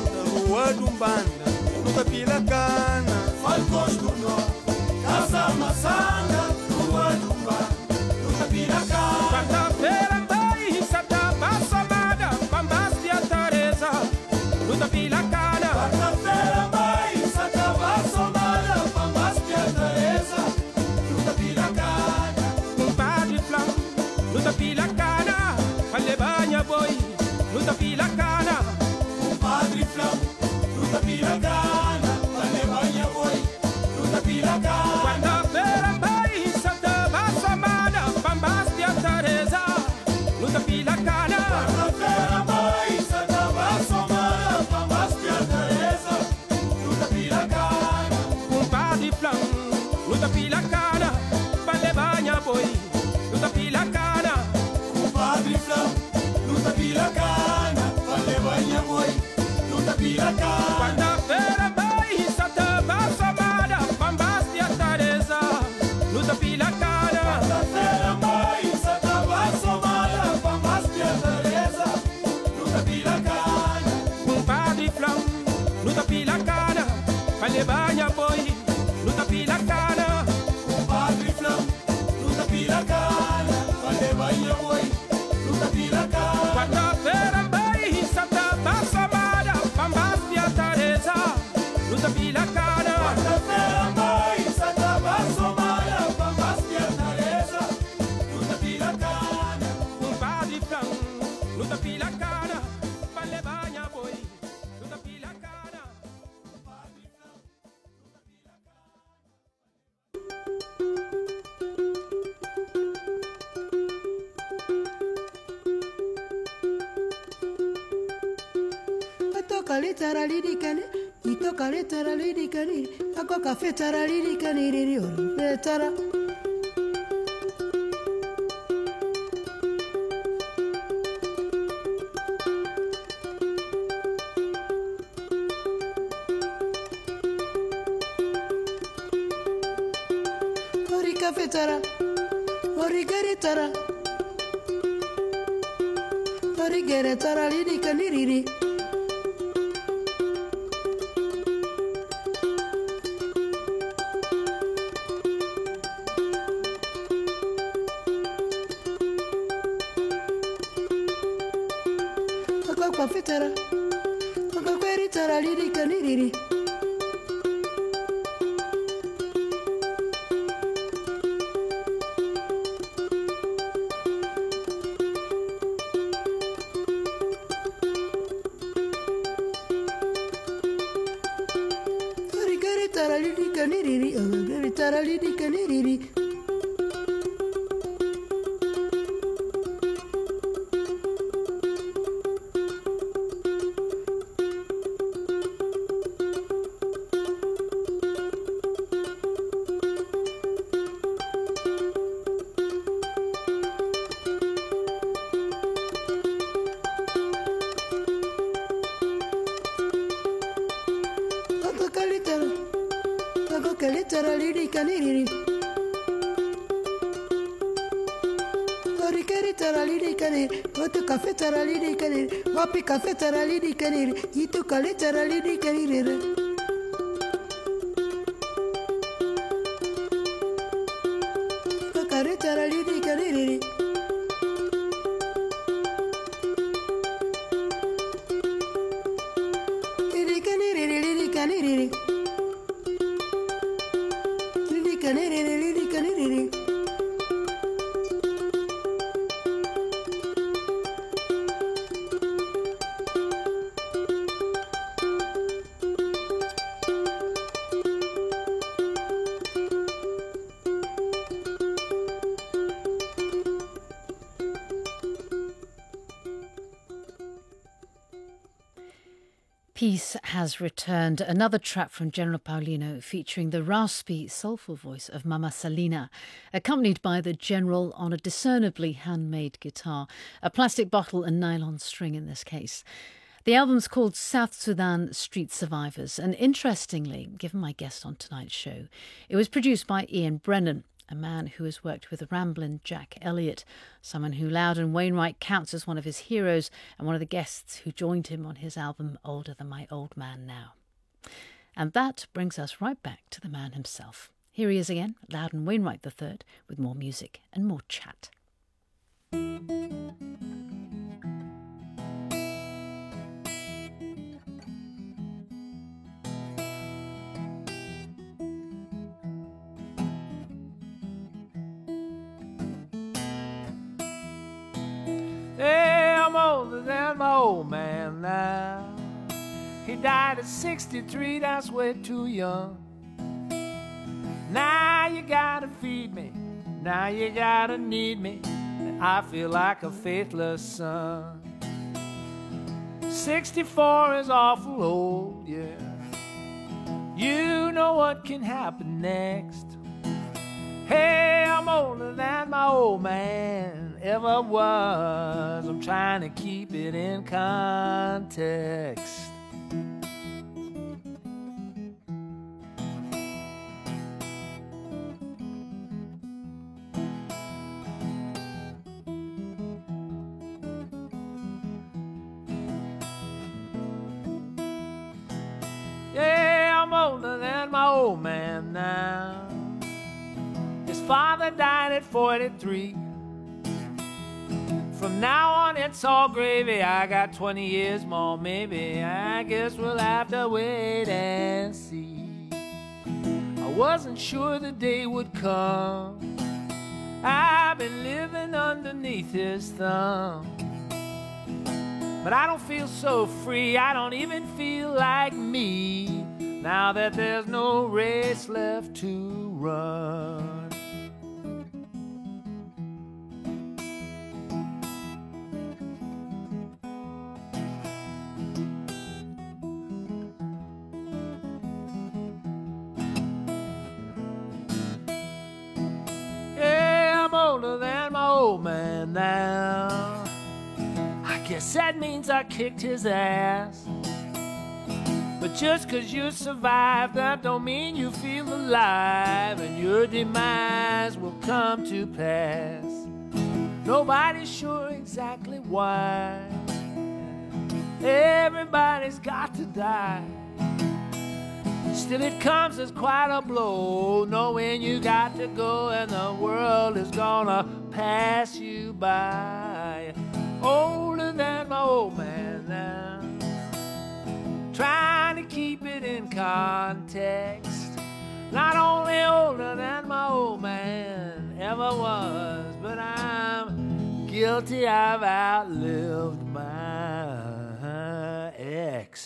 Rua do Umbanda, Luta pila cana. Falcões do Norte, Casa Maçanga, Rua do Umbanda, Luta pila cana. Quarta-feira, vai, Santa Passomada, Bambas de Teresa, Luta pila cana. Quarta-feira, vai, Santa Passomada, Bambas de Teresa, Luta pila cana. Um padre flam, Luta pila cana. Alebanha boi, Luta pila cana. Um padre flam, Luta pila cana. Alemanha boi, Luta pila cana. Quarta-feira, vai, Santa Passomada, Bambas de Teresa, Luta pila cana. Quarta-feira, vai, Santa Passomada, Bambas de Teresa, Luta pila cana. Um padre flam, Luta pila cana. Alebanha boi, Luta pila cana. Um padre flam, Luta pila cana. Alemanha boi, Luta pila cana. Quarta-feira, vai, Santa Passomada, Bambas de Teresa, Luta pila cana. Quarta-feira, vai, Santa Passomada, Bambas de Teresa, Luta pila cana. Um padre flam, Luta pila cana. Alebanha boi, Luta pila cana. Um padre flam, Luta pila cana. Alemanha boi, Luta pila cana. Quarta-feira, vai, Santa Passomada, Bambas de Teresa, Luta pila cana. Quarta-feira, vai, Santa Passomada, Bambas de Teresa, Luta pila cana. Um padre flam, Luta pila cana. Alebanha boi, Luta pila cana. Toca letra liricane, e toca letra liricane, a coca fetara liricane, fetara. Orica fetara, origaretara, origaretara liricane, riri. Fetara, Coca Queritara lirica niriri. Origaritara lirica niriri, origaritara lirica niriri. Lettera lirica niriri. Oricaritara lirica niri. Otu cafetara lirica niri. Wapi cafetara lirica niri. Itu calitera lirica niri. Peace has returned. Another track from General Paulino featuring the raspy, soulful voice of Mama Salina, accompanied by the General on a discernibly handmade guitar, a plastic bottle and nylon string in this case. The album's called South Sudan Street Survivors, and interestingly, given my guest on tonight's show, it was produced by Ian Brennan, a man who has worked with Ramblin' Jack Elliott, someone who Loudon Wainwright counts as one of his heroes and one of the guests who joined him on his album Older Than My Old Man Now. And that brings us right back to the man himself. Here he is again, Loudon Wainwright the third, with more music and more chat. Hey, I'm older than my old man now. He died at sixty-three, that's way too young. Now you gotta feed me, now you gotta need me, and I feel like a faithless son. sixty-four is awful old, yeah. You know what can happen next. Hey, I'm older than my old man ever was. I'm trying to keep it in context. Yeah, I'm older than my old man now. His father died at forty-three. From now on it's all gravy. I got twenty years more maybe. I guess we'll have to wait and see. I wasn't sure the day would come. I've been living underneath his thumb. But I don't feel so free, I don't even feel like me, now that there's no race left to run. Yeah, I'm older than my old man now. I guess that means I kicked his ass. But just 'cause you survived, that don't mean you feel alive, and your demise will come to pass. Nobody's sure exactly why. Everybody's got to die. Still it comes as quite a blow, knowing you got to go and the world is gonna pass you by. Older than my old man now, trying to keep it in context. Not only older than my old man ever was, but I'm guilty I've outlived my ex.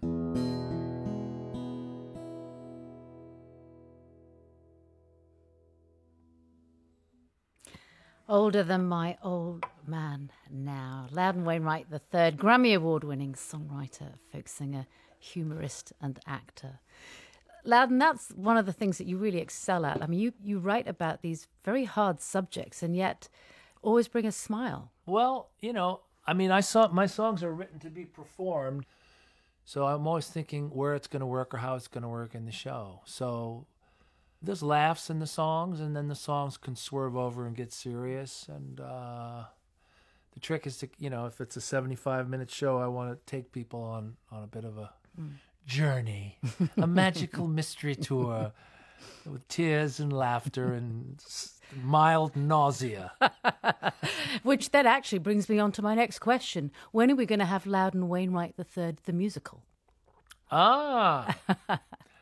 Older Than My Old Man Now. Loudon Wainwright the third, Grammy Award-winning songwriter, folk singer, humorist and actor. Loudon, that's one of the things that you really excel at. I mean, you, you write about these very hard subjects and yet always bring a smile. Well, you know, I mean, I saw my songs are written to be performed, so I'm always thinking where it's going to work or how it's going to work in the show. So there's laughs in the songs, and then the songs can swerve over and get serious. And uh, the trick is to, you know, if it's a seventy-five minute show, I want to take people on, on a bit of a mm. journey, a magical mystery tour with tears and laughter and mild nausea. Which then actually brings me on to my next question. When are we going to have Loudon Wainwright the third, the musical? Ah.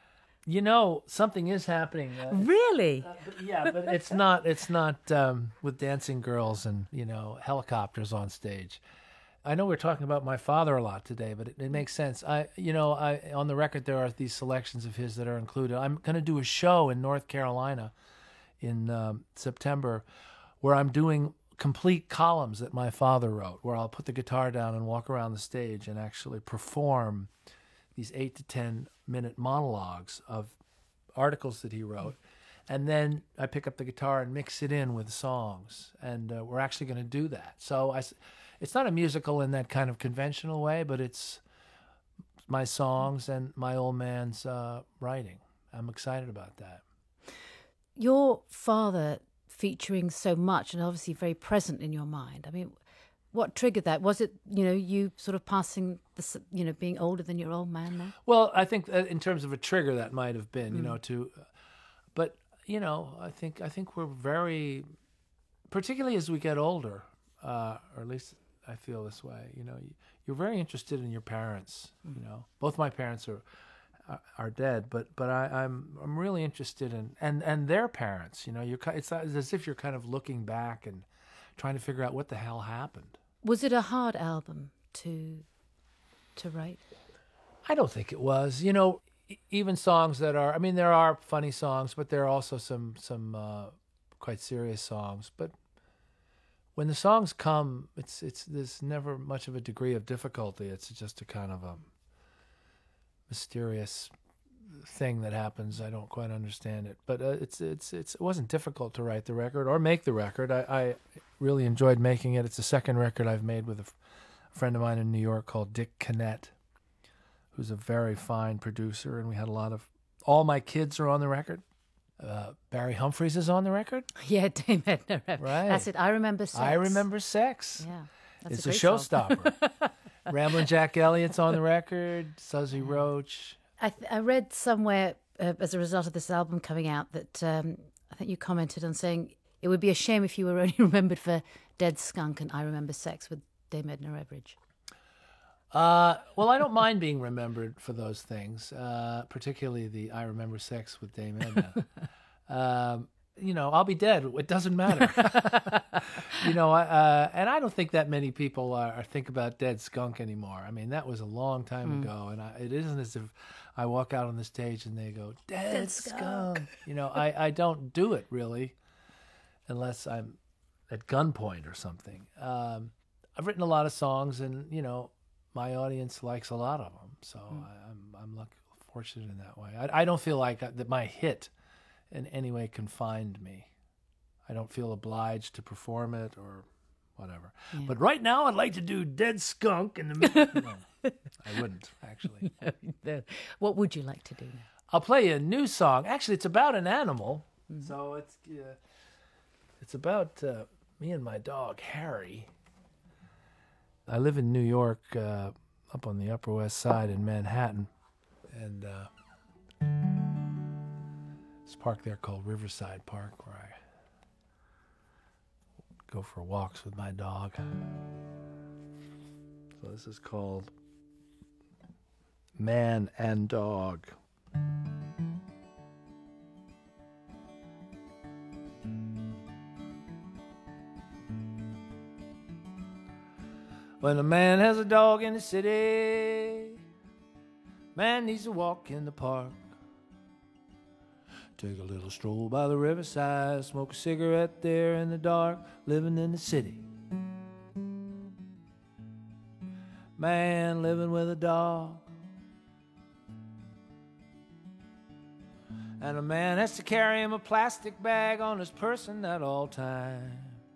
You know, something is happening. Uh, Really? uh, but yeah, but it's not. It's not um, with dancing girls and you know helicopters on stage. I know we're talking about my father a lot today, but it, it makes sense. I, you know, I on the record there are these selections of his that are included. I'm going to do a show in North Carolina in um, September, where I'm doing complete columns that my father wrote, where I'll put the guitar down and walk around the stage and actually perform these eight to ten minute monologues of articles that he wrote. And then I pick up the guitar and mix it in with songs. And uh, we're actually going to do that. So I, it's not a musical in that kind of conventional way, but it's my songs and my old man's uh, writing. I'm excited about that. Your father featuring so much and obviously very present in your mind. I mean, what triggered that? Was it, you know, you sort of passing, the, you know, being older than your old man now? Well, I think that in terms of a trigger, that might have been, you Mm. know, to, but you know, I think I think we're very, particularly as we get older, uh, or at least I feel this way. You know, you're very interested in your parents. You know, both my parents are are, are dead, but but I, I'm I'm really interested in and and their parents. You know, you're ki- it's as if you're kind of looking back and trying to figure out what the hell happened. Was it a hard album to to write? I don't think it was. You know, e- even songs that are, I mean, there are funny songs, but there are also some some uh, quite serious songs. But when the songs come, it's it's there's never much of a degree of difficulty. It's just a kind of a mysterious thing that happens. I don't quite understand it, but uh, it's it's it's it wasn't difficult to write the record or make the record. I, I really enjoyed making it. It's the second record I've made with a, f- a friend of mine in New York called Dick Cannett, who's a very fine producer, and we had a lot of. All my kids are on the record. Uh, Barry Humphries is on the record. Yeah, Dame Edna. Right. That's it. I Remember Sex. I Remember Sex. Yeah. That's It's a, a, great song. showstopper. Ramblin' Jack Elliott's on the record. Suzy Roach. I, th- I read somewhere uh, as a result of this album coming out that um, I think you commented on saying it would be a shame if you were only remembered for Dead Skunk and I Remember Sex with Dame Edna Everage. Uh, well, I don't mind being remembered for those things, uh, particularly the I Remember Sex with Dame Edna. um, you know, I'll be dead. It doesn't matter. you know, uh, and I don't think that many people are, are think about Dead Skunk anymore. I mean, that was a long time Mm. ago, and I, it isn't as if I walk out on the stage and they go, Dead, Dead Skunk. Skunk. You know, I, I don't do it really unless I'm at gunpoint or something. Um, I've written a lot of songs, and, you know, my audience likes a lot of them, so Mm. I, I'm I'm lucky, fortunate in that way. I, I don't feel like that my hit in any way confined me. I don't feel obliged to perform it or whatever. Yeah. But right now, I'd like to do Dead Skunk in the middle. No, I wouldn't actually. No. What would you like to do now? I'll play you a new song. Actually, it's about an animal, so it's uh, it's about uh, me and my dog Harry. I live in New York, uh, up on the Upper West Side in Manhattan, and uh, this park there called Riverside Park, where I go for walks with my dog. So this is called Man and Dog. When a man has a dog in the city, man needs to walk in the park. Take a little stroll by the riverside, smoke a cigarette there in the dark, living in the city. Man living with a dog. And a man has to carry him a plastic bag on his person at all times.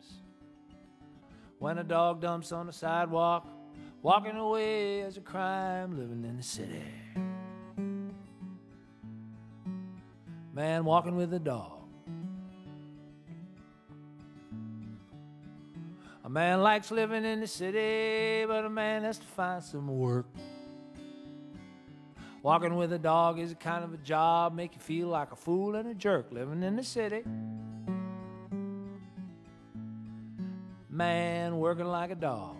When a dog dumps on the sidewalk, walking away is a crime, living in the city. Man walking with a dog. A man likes living in the city, but a man has to find some work. Walking with a dog is a kind of a job, make you feel like a fool and a jerk, living in the city. Man working like a dog.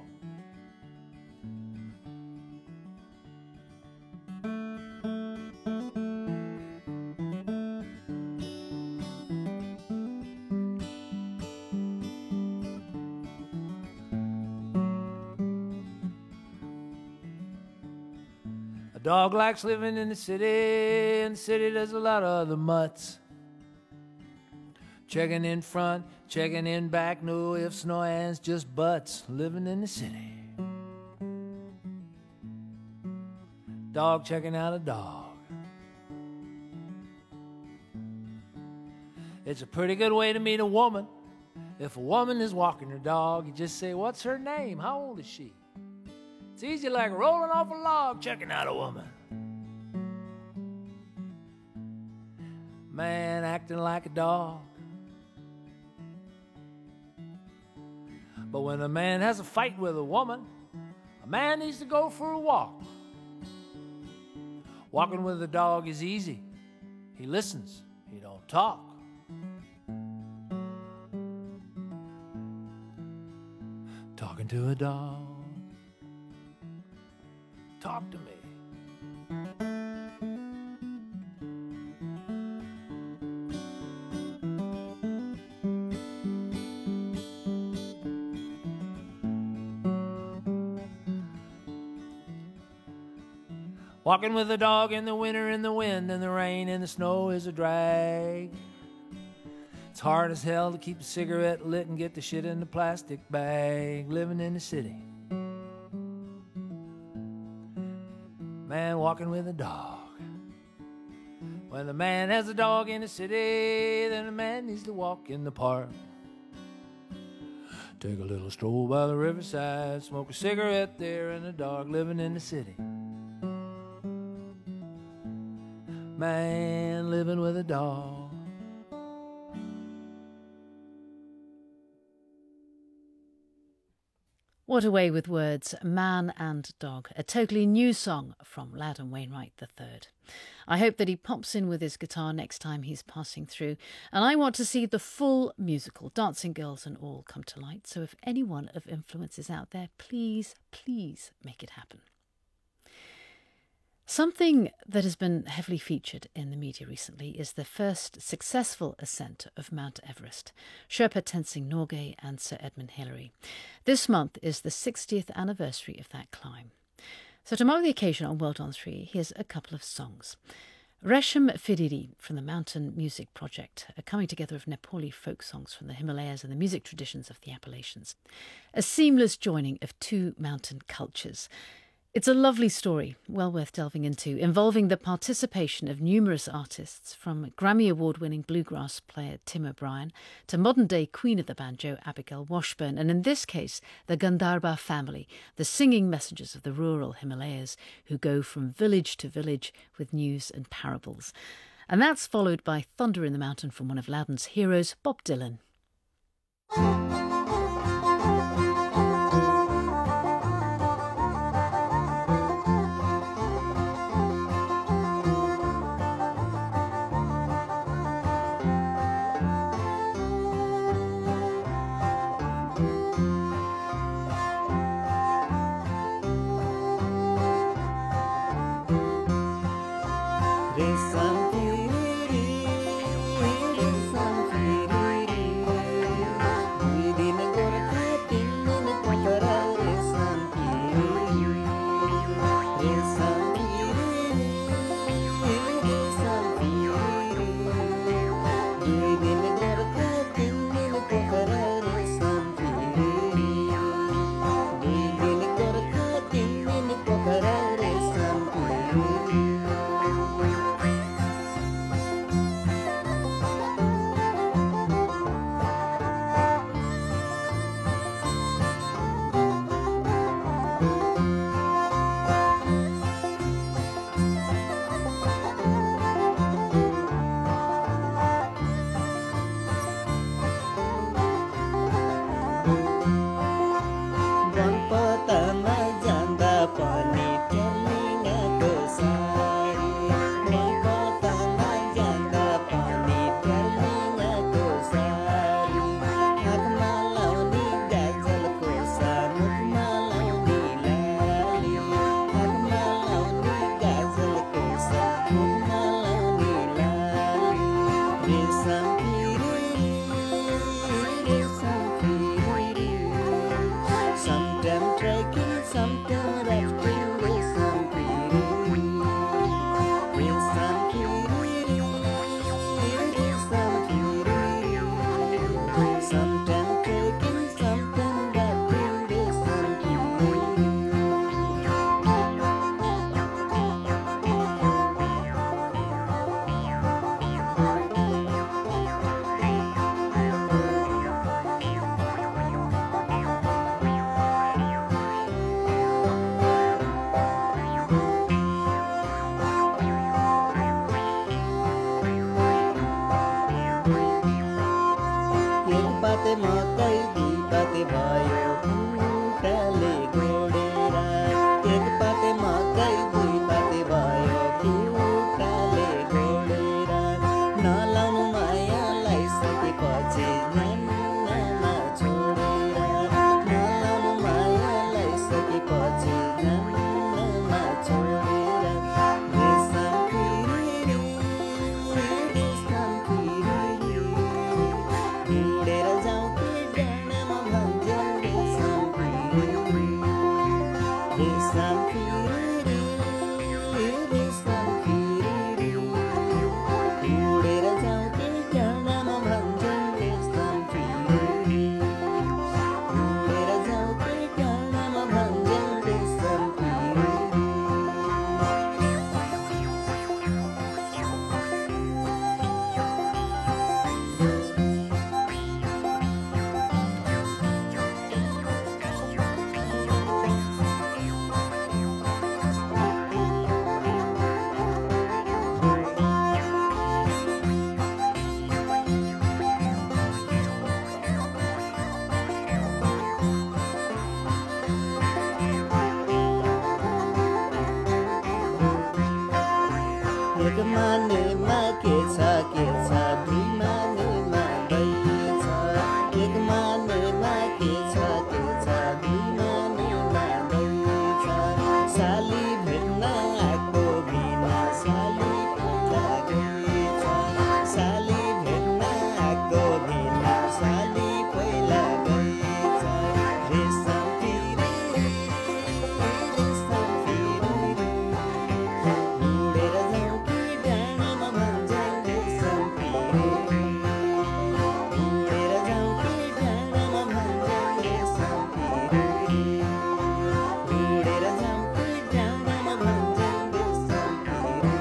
dog likes living in the city, in the city there's a lot of other mutts. Checking in front, checking in back, no ifs, no ands, just butts, living in the city. Dog checking out a dog. It's a pretty good way to meet a woman. If a woman is walking her dog, you just say, what's her name? How old is she? It's easy like rolling off a log, checking out a woman. Man acting like a dog. But when a man has a fight with a woman, a man needs to go for a walk. Walking with a dog is easy. He listens, he don't talk. Talking to a dog. Talk to me. Walking with a dog in the winter, in the wind, in the rain, in the snow is a drag. It's hard as hell to keep a cigarette lit and get the shit in the plastic bag. Living in the city. Man walking with a dog. When the man has a dog in the city, then the man needs to walk in the park. Take a little stroll by the riverside, smoke a cigarette there in the dark, living in the city. Man living with a dog. What a way with words, Man and Dog, a totally new song from Loudon Wainwright the third. I hope that he pops in with his guitar next time he's passing through, and I want to see the full musical, Dancing Girls and all, come to light, so if anyone of influence is out there, please, please make it happen. Something that has been heavily featured in the media recently is the first successful ascent of Mount Everest, Sherpa Tenzing Norgay and Sir Edmund Hillary. This month is the sixtieth anniversary of that climb. So to mark the occasion on World on three, here's a couple of songs. Resham Firiri from the Mountain Music Project, a coming together of Nepali folk songs from the Himalayas and the music traditions of the Appalachians. A seamless joining of two mountain cultures. It's a lovely story, well worth delving into, involving the participation of numerous artists, from Grammy Award-winning bluegrass player Tim O'Brien to modern-day queen of the banjo Abigail Washburn, and in this case, the Gandharva family, the singing messengers of the rural Himalayas who go from village to village with news and parables. And that's followed by Thunder in the Mountain from one of Loudon's heroes, Bob Dylan. Sometimes trekking, sometimes rafting, sometimes पाते मकै दुई पाते भयो कुखुराले गोडेर एक पाते मकै दुई पाते भयो कुखुराले गोडेर नलाउनु मायालाई सकेपछि नन्नामा छोडेर नलाउनु मायालाई सकेपछि नन्नामा छोडेर रेशम फिरिरी रेशम फिरिरी हिँडेर जाउँ कि डाँडामा भन्छन् रेशम फिरिरी रेशम फिरिरी रेशम फिरिरी हिँडेर जाउँ कि डाँडामा भन्छन् रेशम फिरिरी हिँडेर जाउँ कि डाँडामा भन्छन् रेशम फिरिरी एक मानेमा के छ के छ दुई मानेमा गई छ एक मानेमा के छ के छ दुई मानेमा गई छ साली भेट्न आएको बिना साली पहिला गई छ साली भेट्न आएको बिना साली पहिला गई छ रेशम फिरिरी रेशम फिरिरी हिँडेर जाउँ कि डाँडामा भन्छन् रेशम फिरिरी हिँडेर जाउँ कि डाँडामा भन्छन् रेशम फिरिरी हिँडेर जाउँ कि डाँडामा भन्छन् रेशम Firiri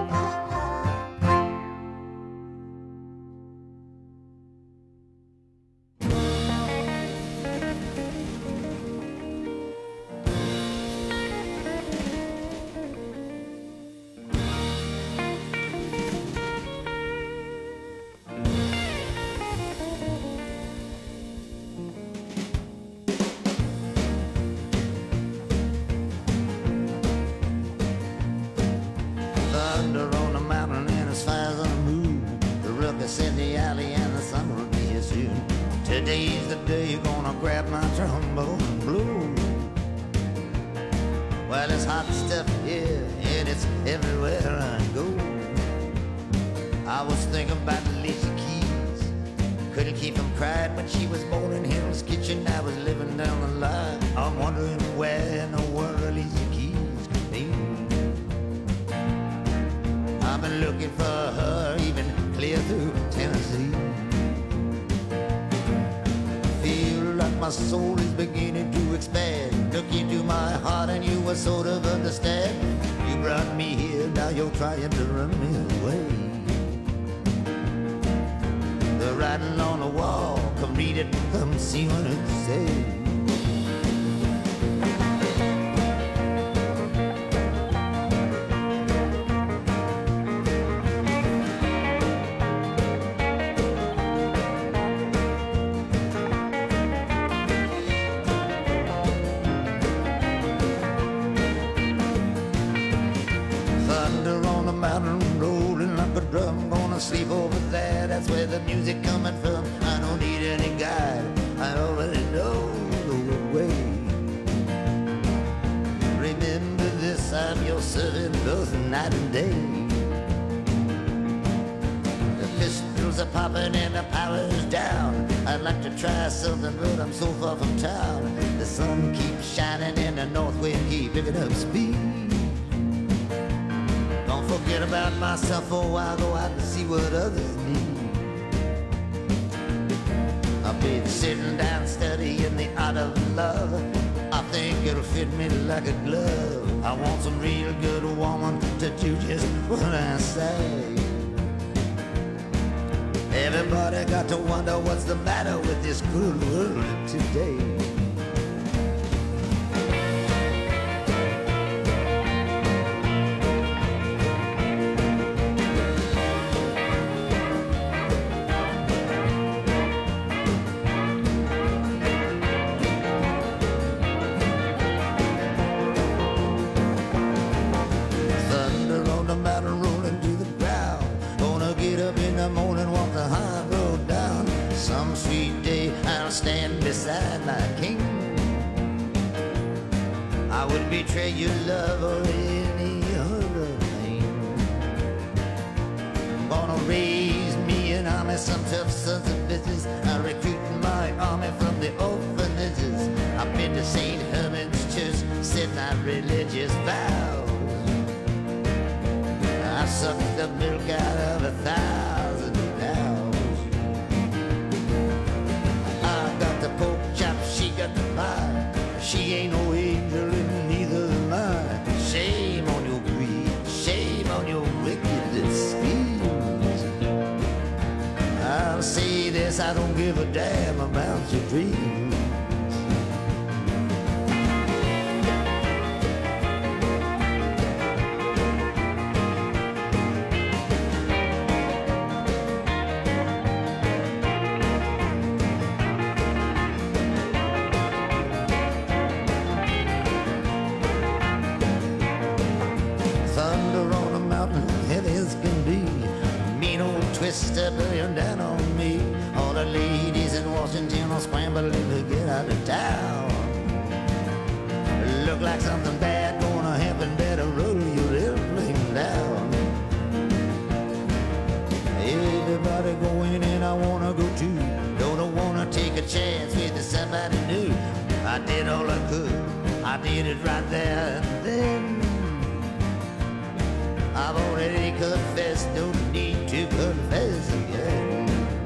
Thunder on the mountain and as far as on the moon. The ruckus in the alley and the sun will be here soon. Today's the day you're gonna grab my trombone and blow. Well, it's hot stuff here and it's everywhere I go. I was thinking about Alicia Keys. Couldn't keep from crying when she was born in Hill's Kitchen. I was living down the line. I'm wondering where in the world Alicia Keys could be. I've been looking for her even clear through Tennessee. Feel like my soul is beginning to expand. Look into my heart and you will sort of understand. You brought me here, now you're trying to run me away. The writing on the wall, come read it, come see what it says. Thunder on the mountain, rolling like a drum. Gonna sleep over there, that's where the music coming from. I don't need any guide, I already know the way. Remember this, I'm your servant both night and day. The pistols are popping and the power's down. I'd like to try something, but I'm so far from town. The sun keeps shining and the north wind keep picking up speed. Don't forget about myself for a while, go out and see what others need. I've been sitting down studying the art of love. I think it'll fit me like a glove. I want some real good woman to do just what I say. Everybody got to wonder what's the matter with this good world today. betray your love or any other thing. Gonna raise me an army, some tough sons of bitches. I recruit my army from the orphanages. I've been to Saint Herman's Church, said my religious vows. I sucked the milk out of a thousand cows. I got the pork chop, she got the pie. She ain't no angel and neither am I. Shame on your greed, shame on your wicked schemes. I'll say this, I don't give a damn about your dreams. Twister burning down on me. All the ladies in Washington are scrambling to get out of town. Look like something bad gonna happen, better roll your airplane down. Everybody going and I wanna go too. Don't wanna take a chance with somebody new. I did all I could, I did it right there and then. I've already confessed, don't need to confess again.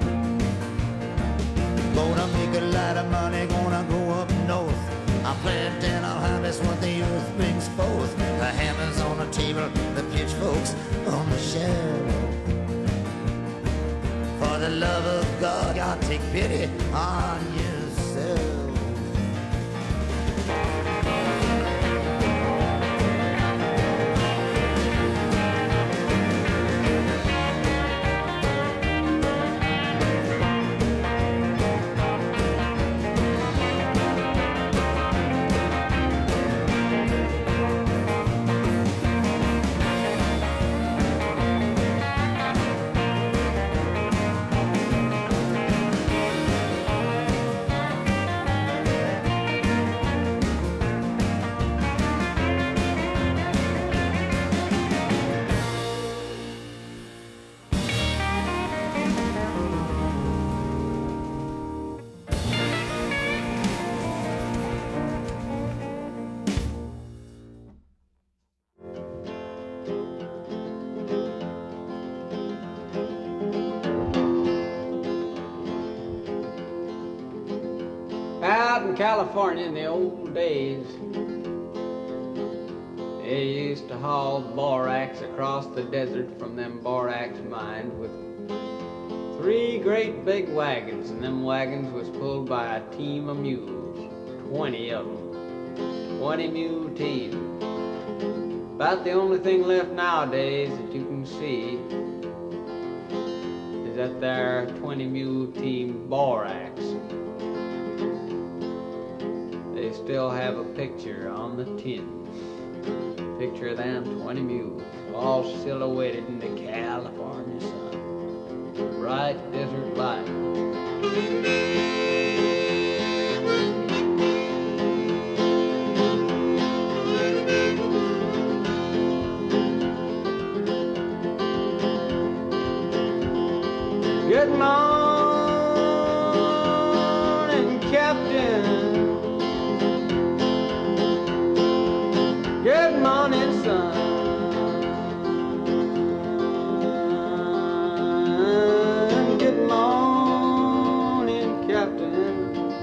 Gonna make a lot of money, gonna go up north. I'll plant and I'll harvest what the earth brings forth. The hammers on the table, the pitchforks on the shelf. For the love of God, God take pity on yourself. Out in California in the old days, they used to haul borax across the desert from them borax mines with three great big wagons, and them wagons was pulled by a team of mules, twenty of them, twenty mule team. About the only thing left nowadays that you can see is that there twenty mule team borax. They still have a picture on the tin. Picture of them twenty mules, all silhouetted in the California sun. Bright desert light. Good morning, Captain. Good morning, son. Good morning, Captain.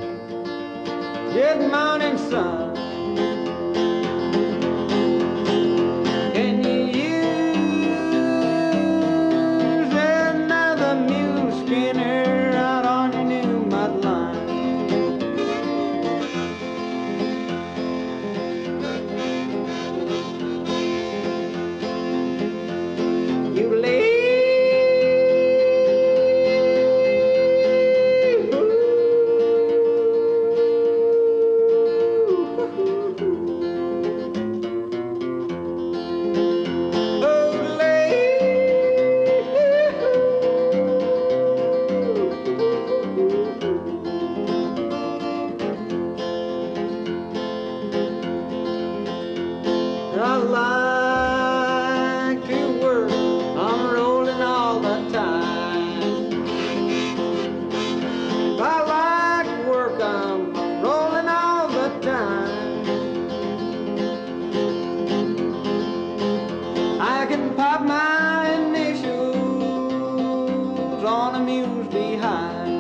Good morning, son. Can you use another mule skinner out on your new mud line? on a mule's behind.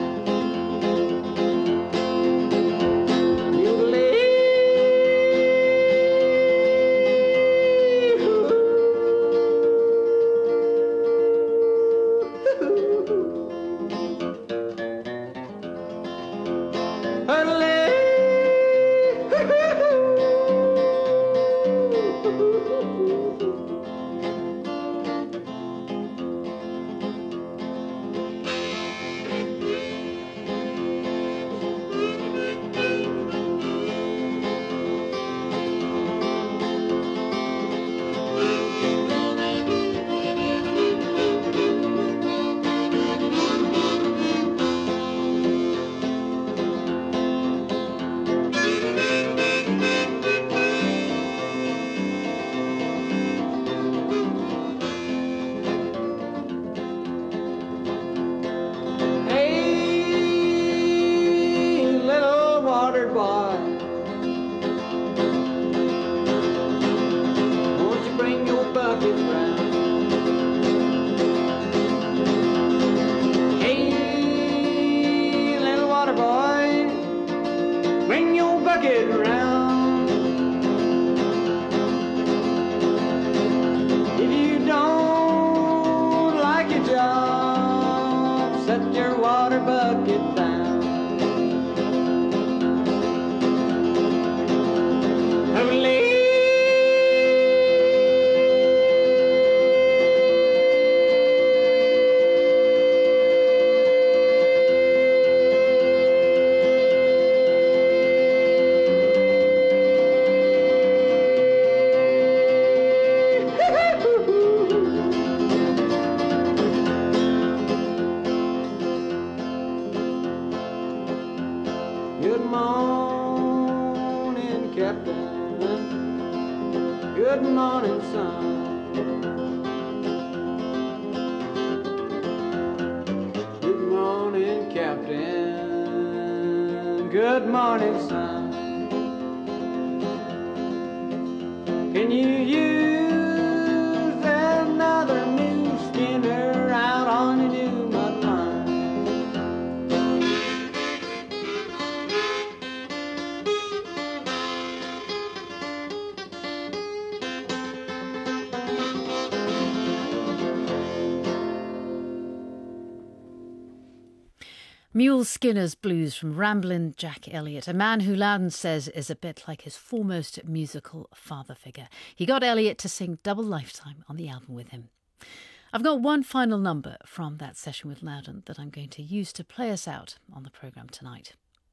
Mule Skinner's Blues from Ramblin' Jack Elliott, a man who Loudon says is a bit like his foremost musical father figure. He got Elliott to sing Double Lifetime on the album with him. I've got one final number from that session with Loudon that I'm going to use to play us out on the programme tonight.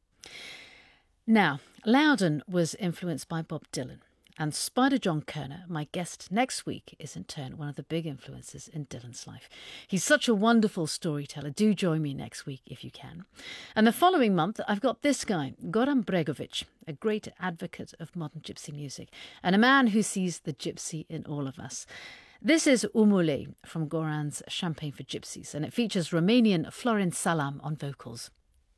Now, Loudon was influenced by Bob Dylan, and Spider John Kerner, my guest next week, is in turn one of the big influences in Dylan's life. He's such a wonderful storyteller. Do join me next week if you can. And the following month, I've got this guy, Goran Bregovic, a great advocate of modern gypsy music, and a man who sees the gypsy in all of us. This is Umule from Goran's Champagne for Gypsies, and it features Romanian Florin Salam on vocals.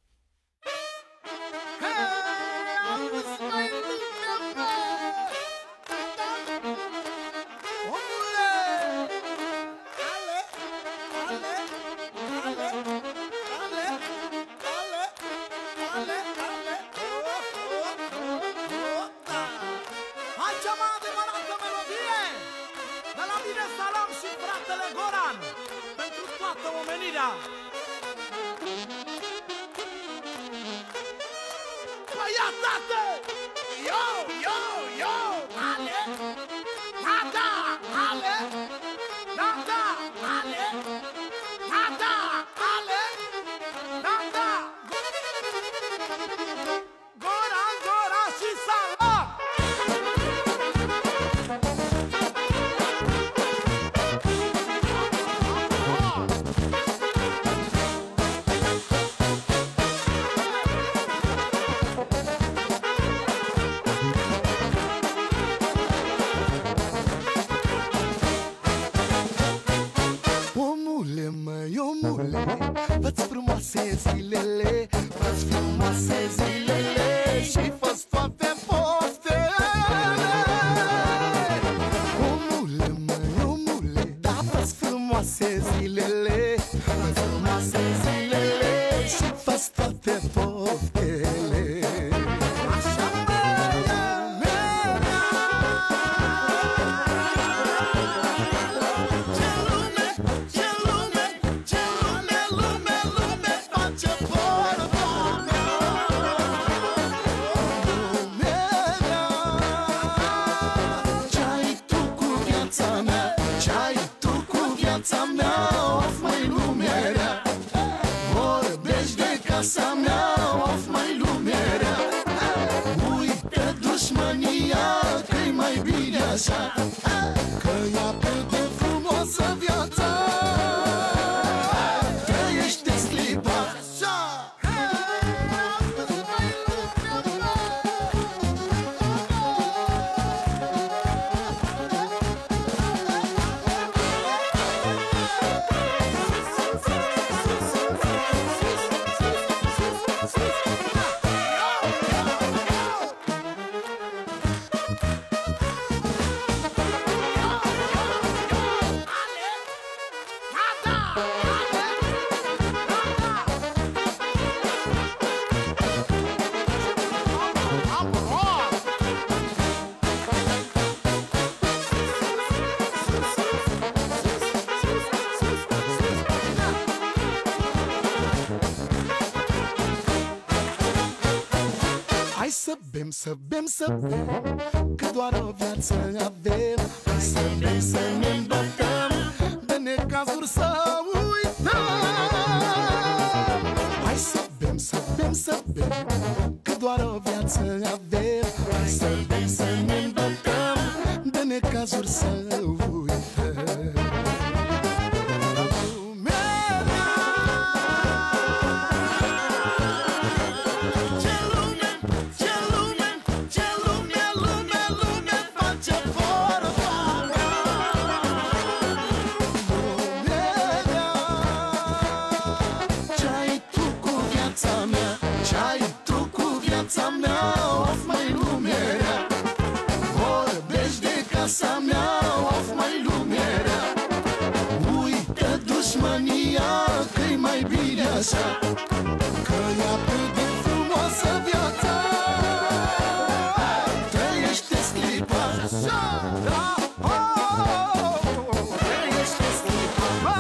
Fă-ți frumoase zilele, fă-ți frumoase zilele și fă-ți toate poftele. Omule, măi, omule, da, fă-ți frumoase zilele, fă-ți frumoase casa mea, of mai lumea rea. Vorbești de casa mea, of mai lumea rea. Uită dușmania, că-i mai bine așa, că e atât de frumoasă viața. Trăiește-ți clipa așa. Hai să bem, să bem, să bem, că doar o viață avem. Hai să bem, să ne îmbătăm, de necazuri să uităm. Hai să bem, să bem, să bem, că doar o viață avem. Hai să bem, să ne îmbătăm, de necazuri să uităm. Casa mea, of mai lumea rea. Uită dușmania, că-i mai bine așa, că e atât de frumoasă viața. Trăiește-ți clipa așa, da, oh, trăiește-ți clipa.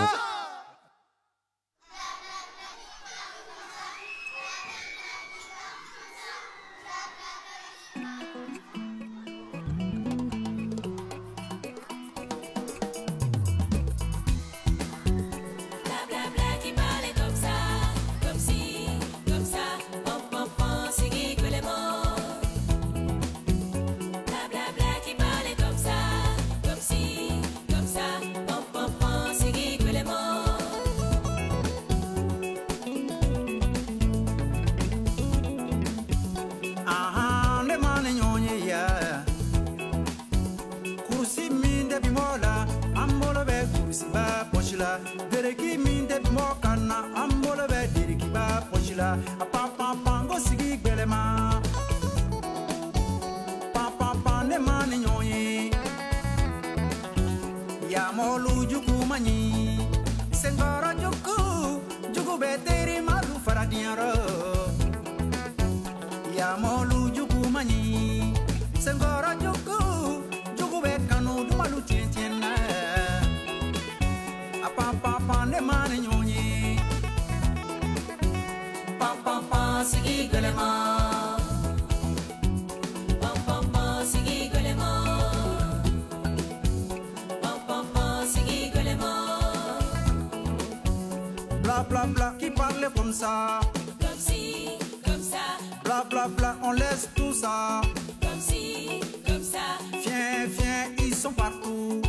Bla bla bla qui parle comme ça, comme si, comme ça. Bla bla bla on laisse tout ça, comme si, comme ça. Viens, viens, ils sont partout.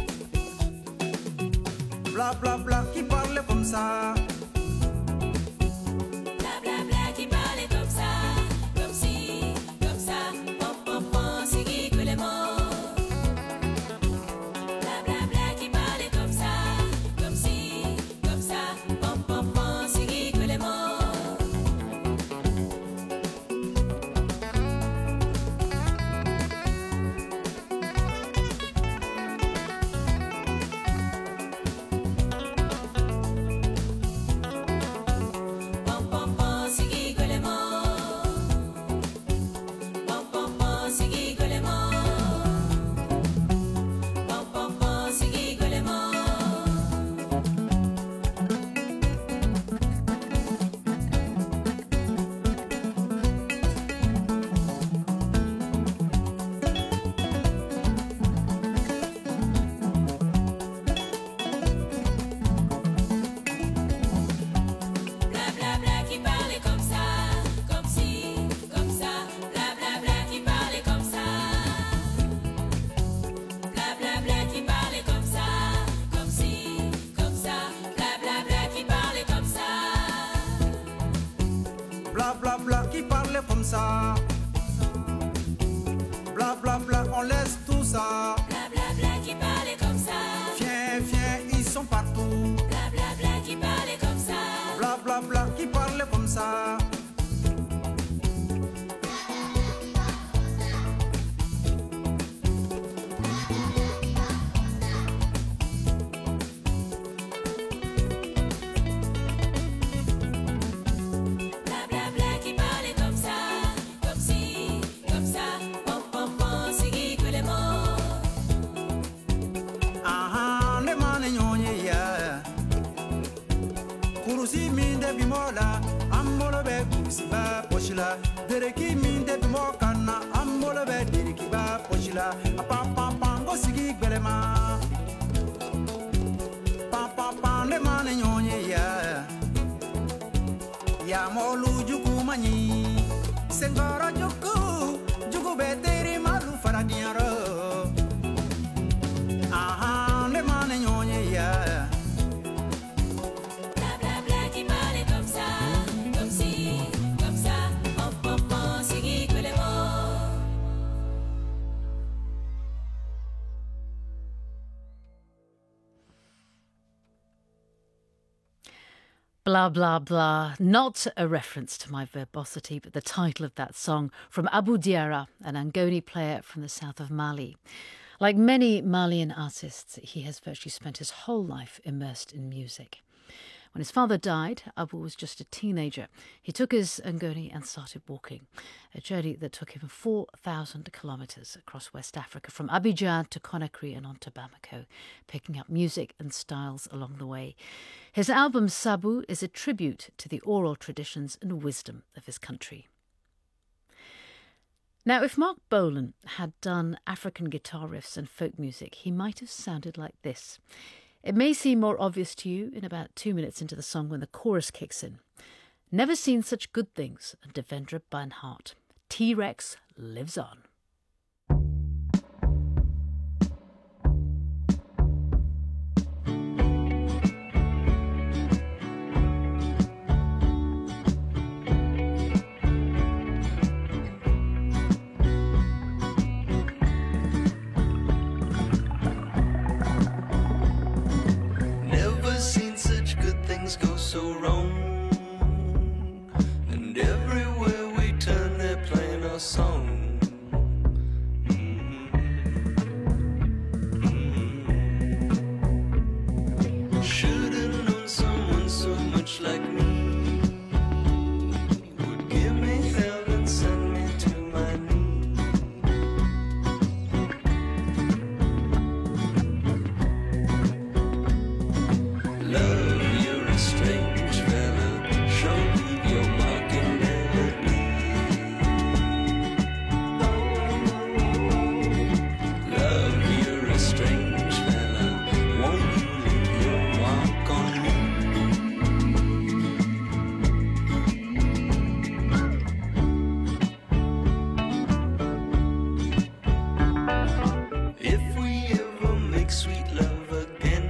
Bla bla bla qui parle comme ça, bla bla bla qui parle comme ça, comme si, comme ça. Pom pom pom, c'est qui que les mots. Bla bla bla qui parle comme ça, comme si, comme ça. Pom pom pom, c'est qui que les mots. parle comme ça. Bla bla bla, on laisse tout ça. Bla bla bla qui parle comme ça. Viens, viens, ils sont partout. Bla bla bla qui parle comme ça. Bla bla bla, qui parle comme ça. Bla bla bla qui parle comme ça. Comme si, comme ça. Pom pom pom, sigi quelle mots. Aha, ne mane nyonye ya. Kurusi min de bimola, ambolo be kurusi ba poshila. Dereki min de bimokana, ambolo be dereki ba poshila. Pam pam pam go sigi gbelema. Pam pam pam ne mane nyonye ya. Ya molu juku mani, sengoro juku, juku beteri malu faradiaro. Aha, ne mane nyonye ya. Bla bla bla qui parle comme ça. Comme si, comme ça. Pom pom pom, sigi quelle mots. Blah, blah, blah. Not a reference to my verbosity, but the title of that song from Abu Diarra, an Angoni player from the south of Mali. Like many Malian artists, he has virtually spent his whole life immersed in music. When his father died, Abu was just a teenager. He took his Ngoni and started walking, a journey that took him four thousand kilometres across West Africa, from Abidjan to Conakry and on to Bamako, picking up music and styles along the way. His album Sabu is a tribute to the oral traditions and wisdom of his country. Now, if Mark Bolan had done African guitar riffs and folk music, he might have sounded like this. It may seem more obvious to you in about two minutes into the song when the chorus kicks in. Never seen such good things, and Devendra Banhart. T-Rex lives on. Never seen such good things go so wrong. And everywhere we turn, they're playing our song. Mm-hmm. Should've known someone so much like me would give me hell and send me to my knees. Love, you're a strange fella. Show me your mocking melody. Love, you're a strange fella. Won't you leave your mark on me? If we ever make sweet love again,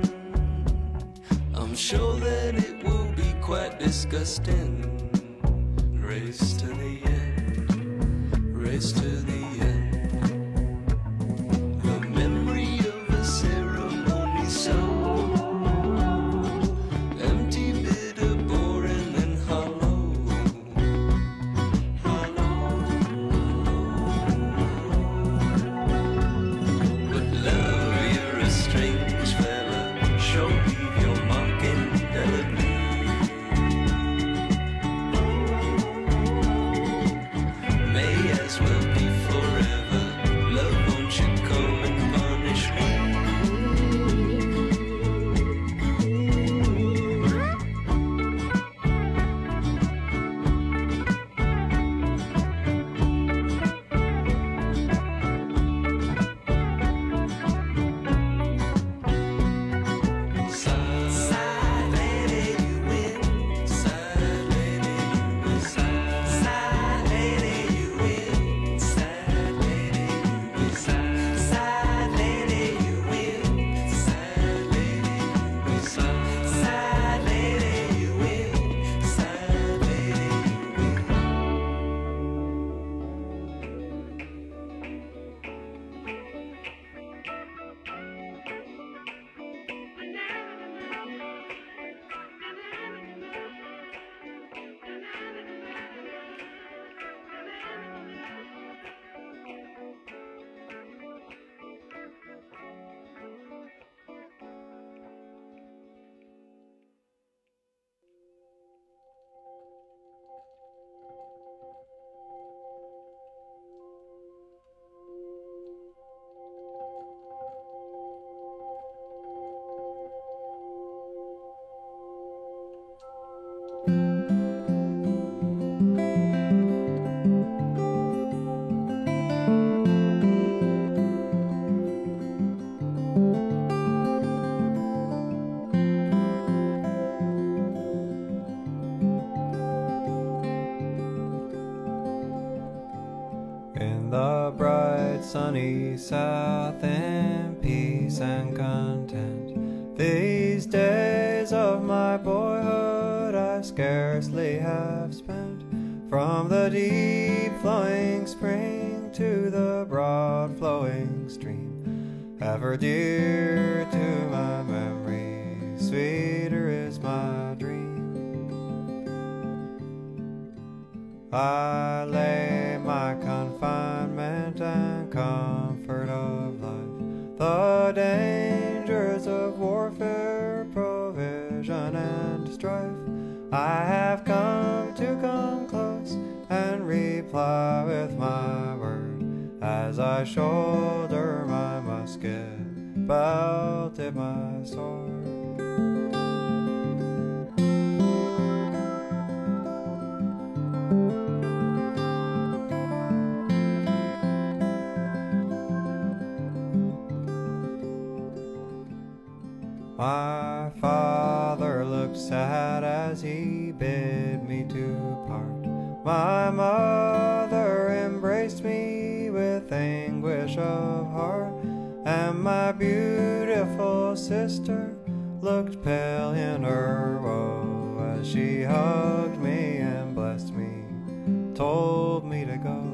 I'm sure that it will be quite disgusting. Race to the end, race to the end. The memory of a ceremony so empty, bitter, boring, and hollow. But love, you're a strange fella. Show me your mark indelibly. May as well be forever. the bright sunny south in peace and content. These days of my boyhood I scarcely have spent, from the deep flowing spring to the broad flowing stream. Ever dear to my memory, sweeter is my dream. I lay my confinement and comfort of life, the dangers of warfare, provision and strife. I have come to come close and reply with my word, as I shoulder my musket, belted my sword. My father looked sad as he bid me to part. My mother embraced me with anguish of heart, and my beautiful sister looked pale in her woe as she hugged me and blessed me, told me to go.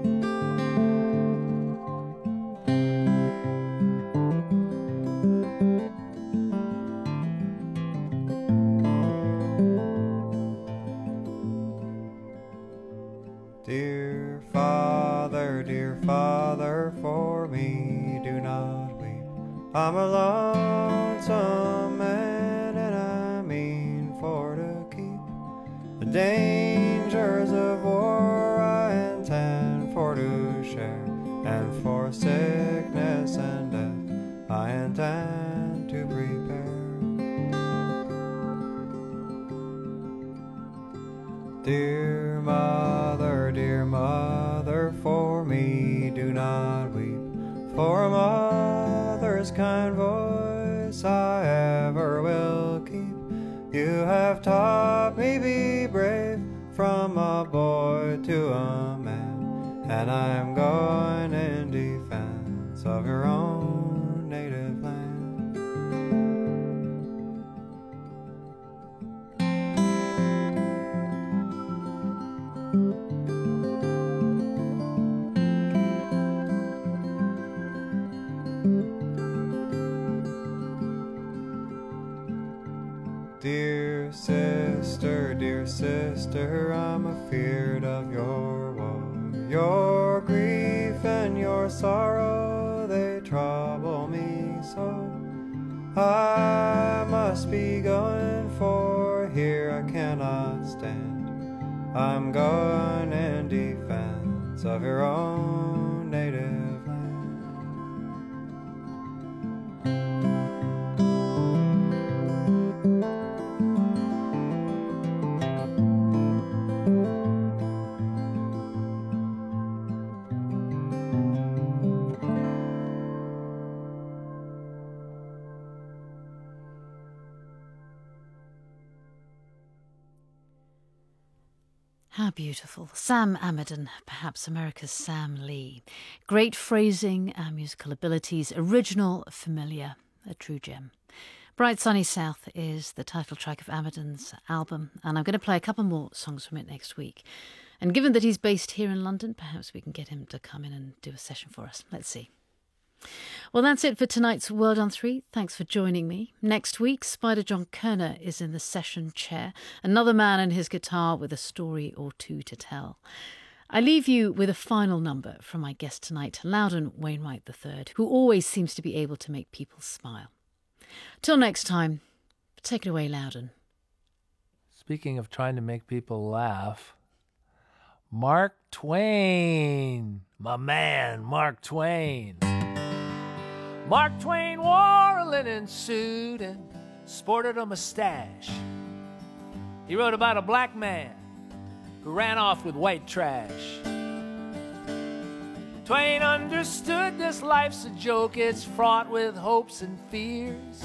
Dear Father, dear Father, for me do not weep. I'm a lonesome man, and I mean for to keep. The dangers of war I intend for to share, and for sickness and death I intend to prepare. Dear mother, dear mother, for me do not weep, for a mother's kind voice I ever will keep. You have taught me be brave, from a boy to a man, and I'm going in defense of your own native land. Dear sister, dear sister, I'm afeard of your woe. Your grief and your sorrow, they trouble me so. I must be going, for here I cannot stand. I'm going in defense of your own native land. How beautiful. Sam Amidon, perhaps America's Sam Lee. Great phrasing and musical abilities, original, familiar, a true gem. Bright Sunny South is the title track of Amidon's album, and I'm going to play a couple more songs from it next week. And given that he's based here in London, perhaps we can get him to come in and do a session for us. Let's see. Well, that's it for tonight's World on Three. Thanks for joining me. Next week, Spider John Kerner is in the session chair, another man and his guitar with a story or two to tell. I leave you with a final number from my guest tonight, Loudon Wainwright the third, who always seems to be able to make people smile. Till next time, take it away, Loudon. Speaking of trying to make people laugh, Mark Twain, my man, Mark Twain. Mark Twain wore a linen suit and sported a mustache. He wrote about a black man who ran off with white trash. Twain understood this life's a joke, it's fraught with hopes and fears.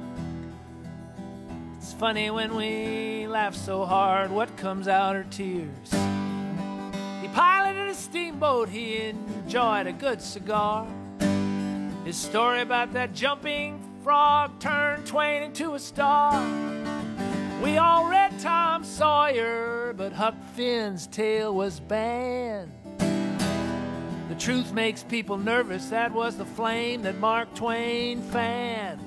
It's funny when we laugh so hard, what comes out are tears. He piloted a steamboat, he enjoyed a good cigar. His story about that jumping frog turned Twain into a star. We all read Tom Sawyer, but Huck Finn's tale was banned. The truth makes people nervous, that was the flame that Mark Twain fanned.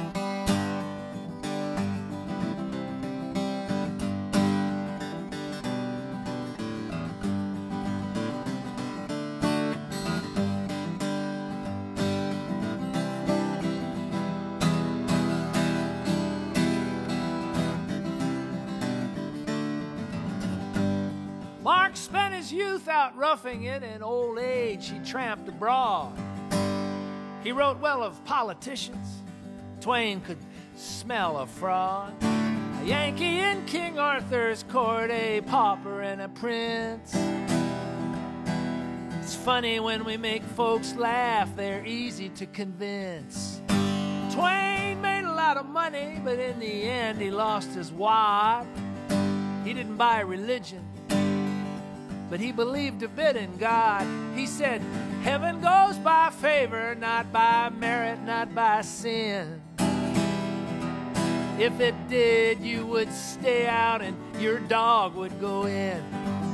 Mark spent his youth out roughing it, in old age he tramped abroad. He wrote well of politicians, Twain could smell a fraud. A Yankee in King Arthur's court, a pauper and a prince. It's funny when we make folks laugh, they're easy to convince. Twain made a lot of money, but in the end he lost his wad. He didn't buy religion, but he believed a bit in God. He said, heaven goes by favor, not by merit, not by sin. If it did, you would stay out and your dog would go in.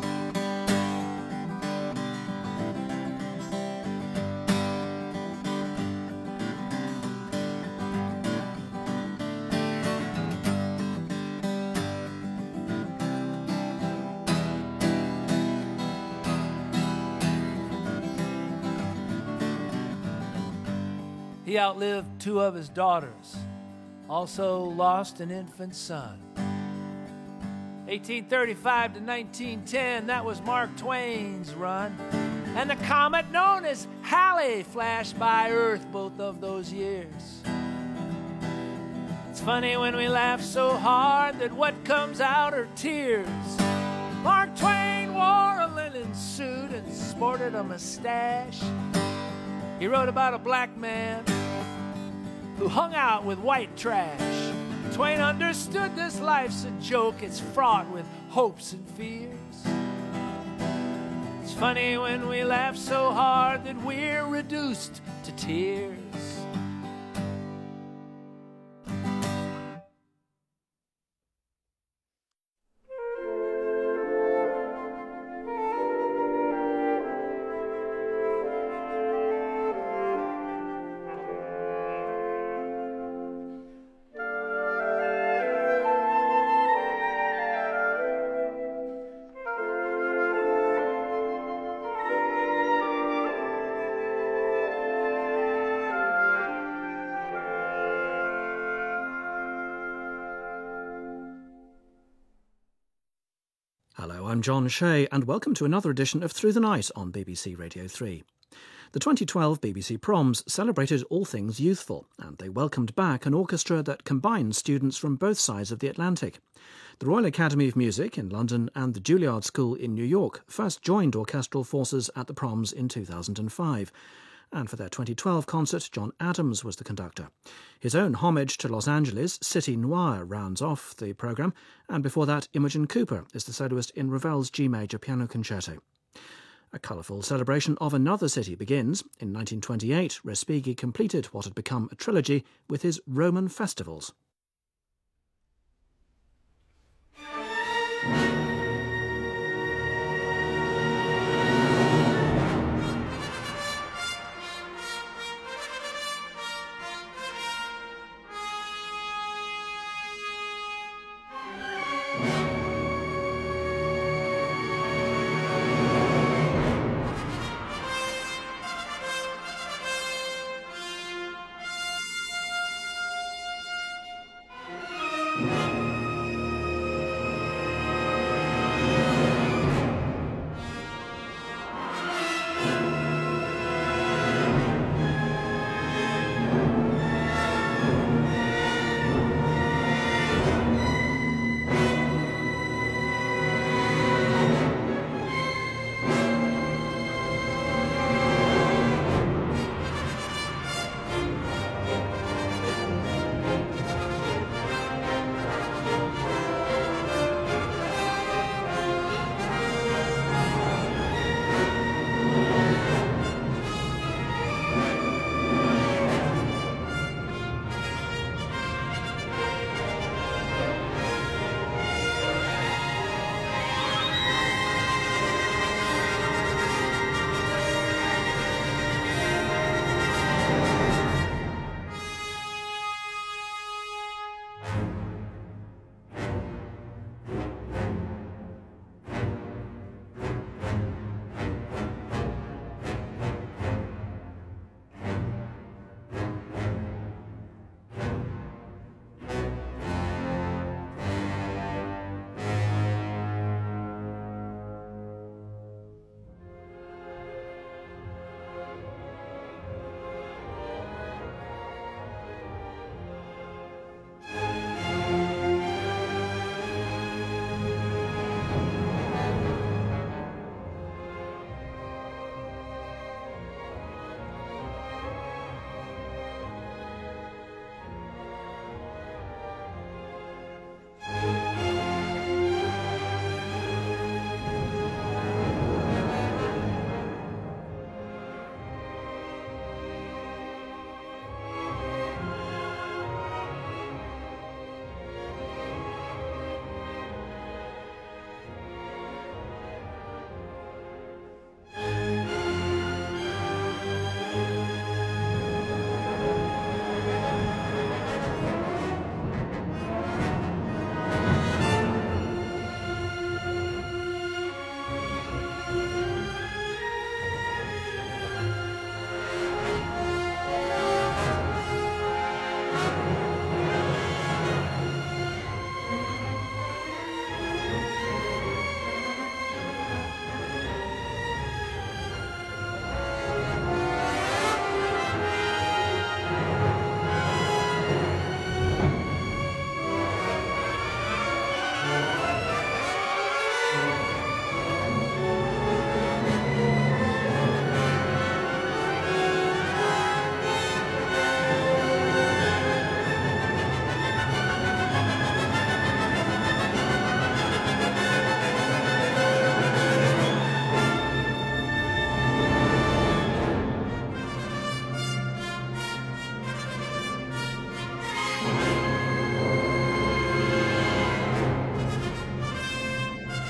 He outlived two of his daughters, also lost an infant son. eighteen thirty-five to nineteen ten, that was Mark Twain's run. And the comet known as Halley flashed by Earth both of those years. It's funny when we laugh so hard that what comes out are tears. Mark Twain wore a linen suit and sported a mustache. He wrote about a black man who hung out with white trash. Twain understood this life's a joke, it's fraught with hopes and fears. It's funny when we laugh so hard that we're reduced to tears. Hello, I'm John Shea, and welcome to another edition of Through the Night on B B C Radio three. The twenty twelve B B C Proms celebrated all things youthful, and they welcomed back an orchestra that combined students from both sides of the Atlantic. The Royal Academy of Music in London and the Juilliard School in New York first joined orchestral forces at the Proms in two thousand five. And for their twenty twelve concert, John Adams was the conductor. His own homage to Los Angeles, City Noir, rounds off the programme, and before that, Imogen Cooper is the soloist in Ravel's G Major Piano Concerto. A colourful celebration of another city begins. In nineteen twenty-eight, Respighi completed what had become a trilogy with his Roman Festivals.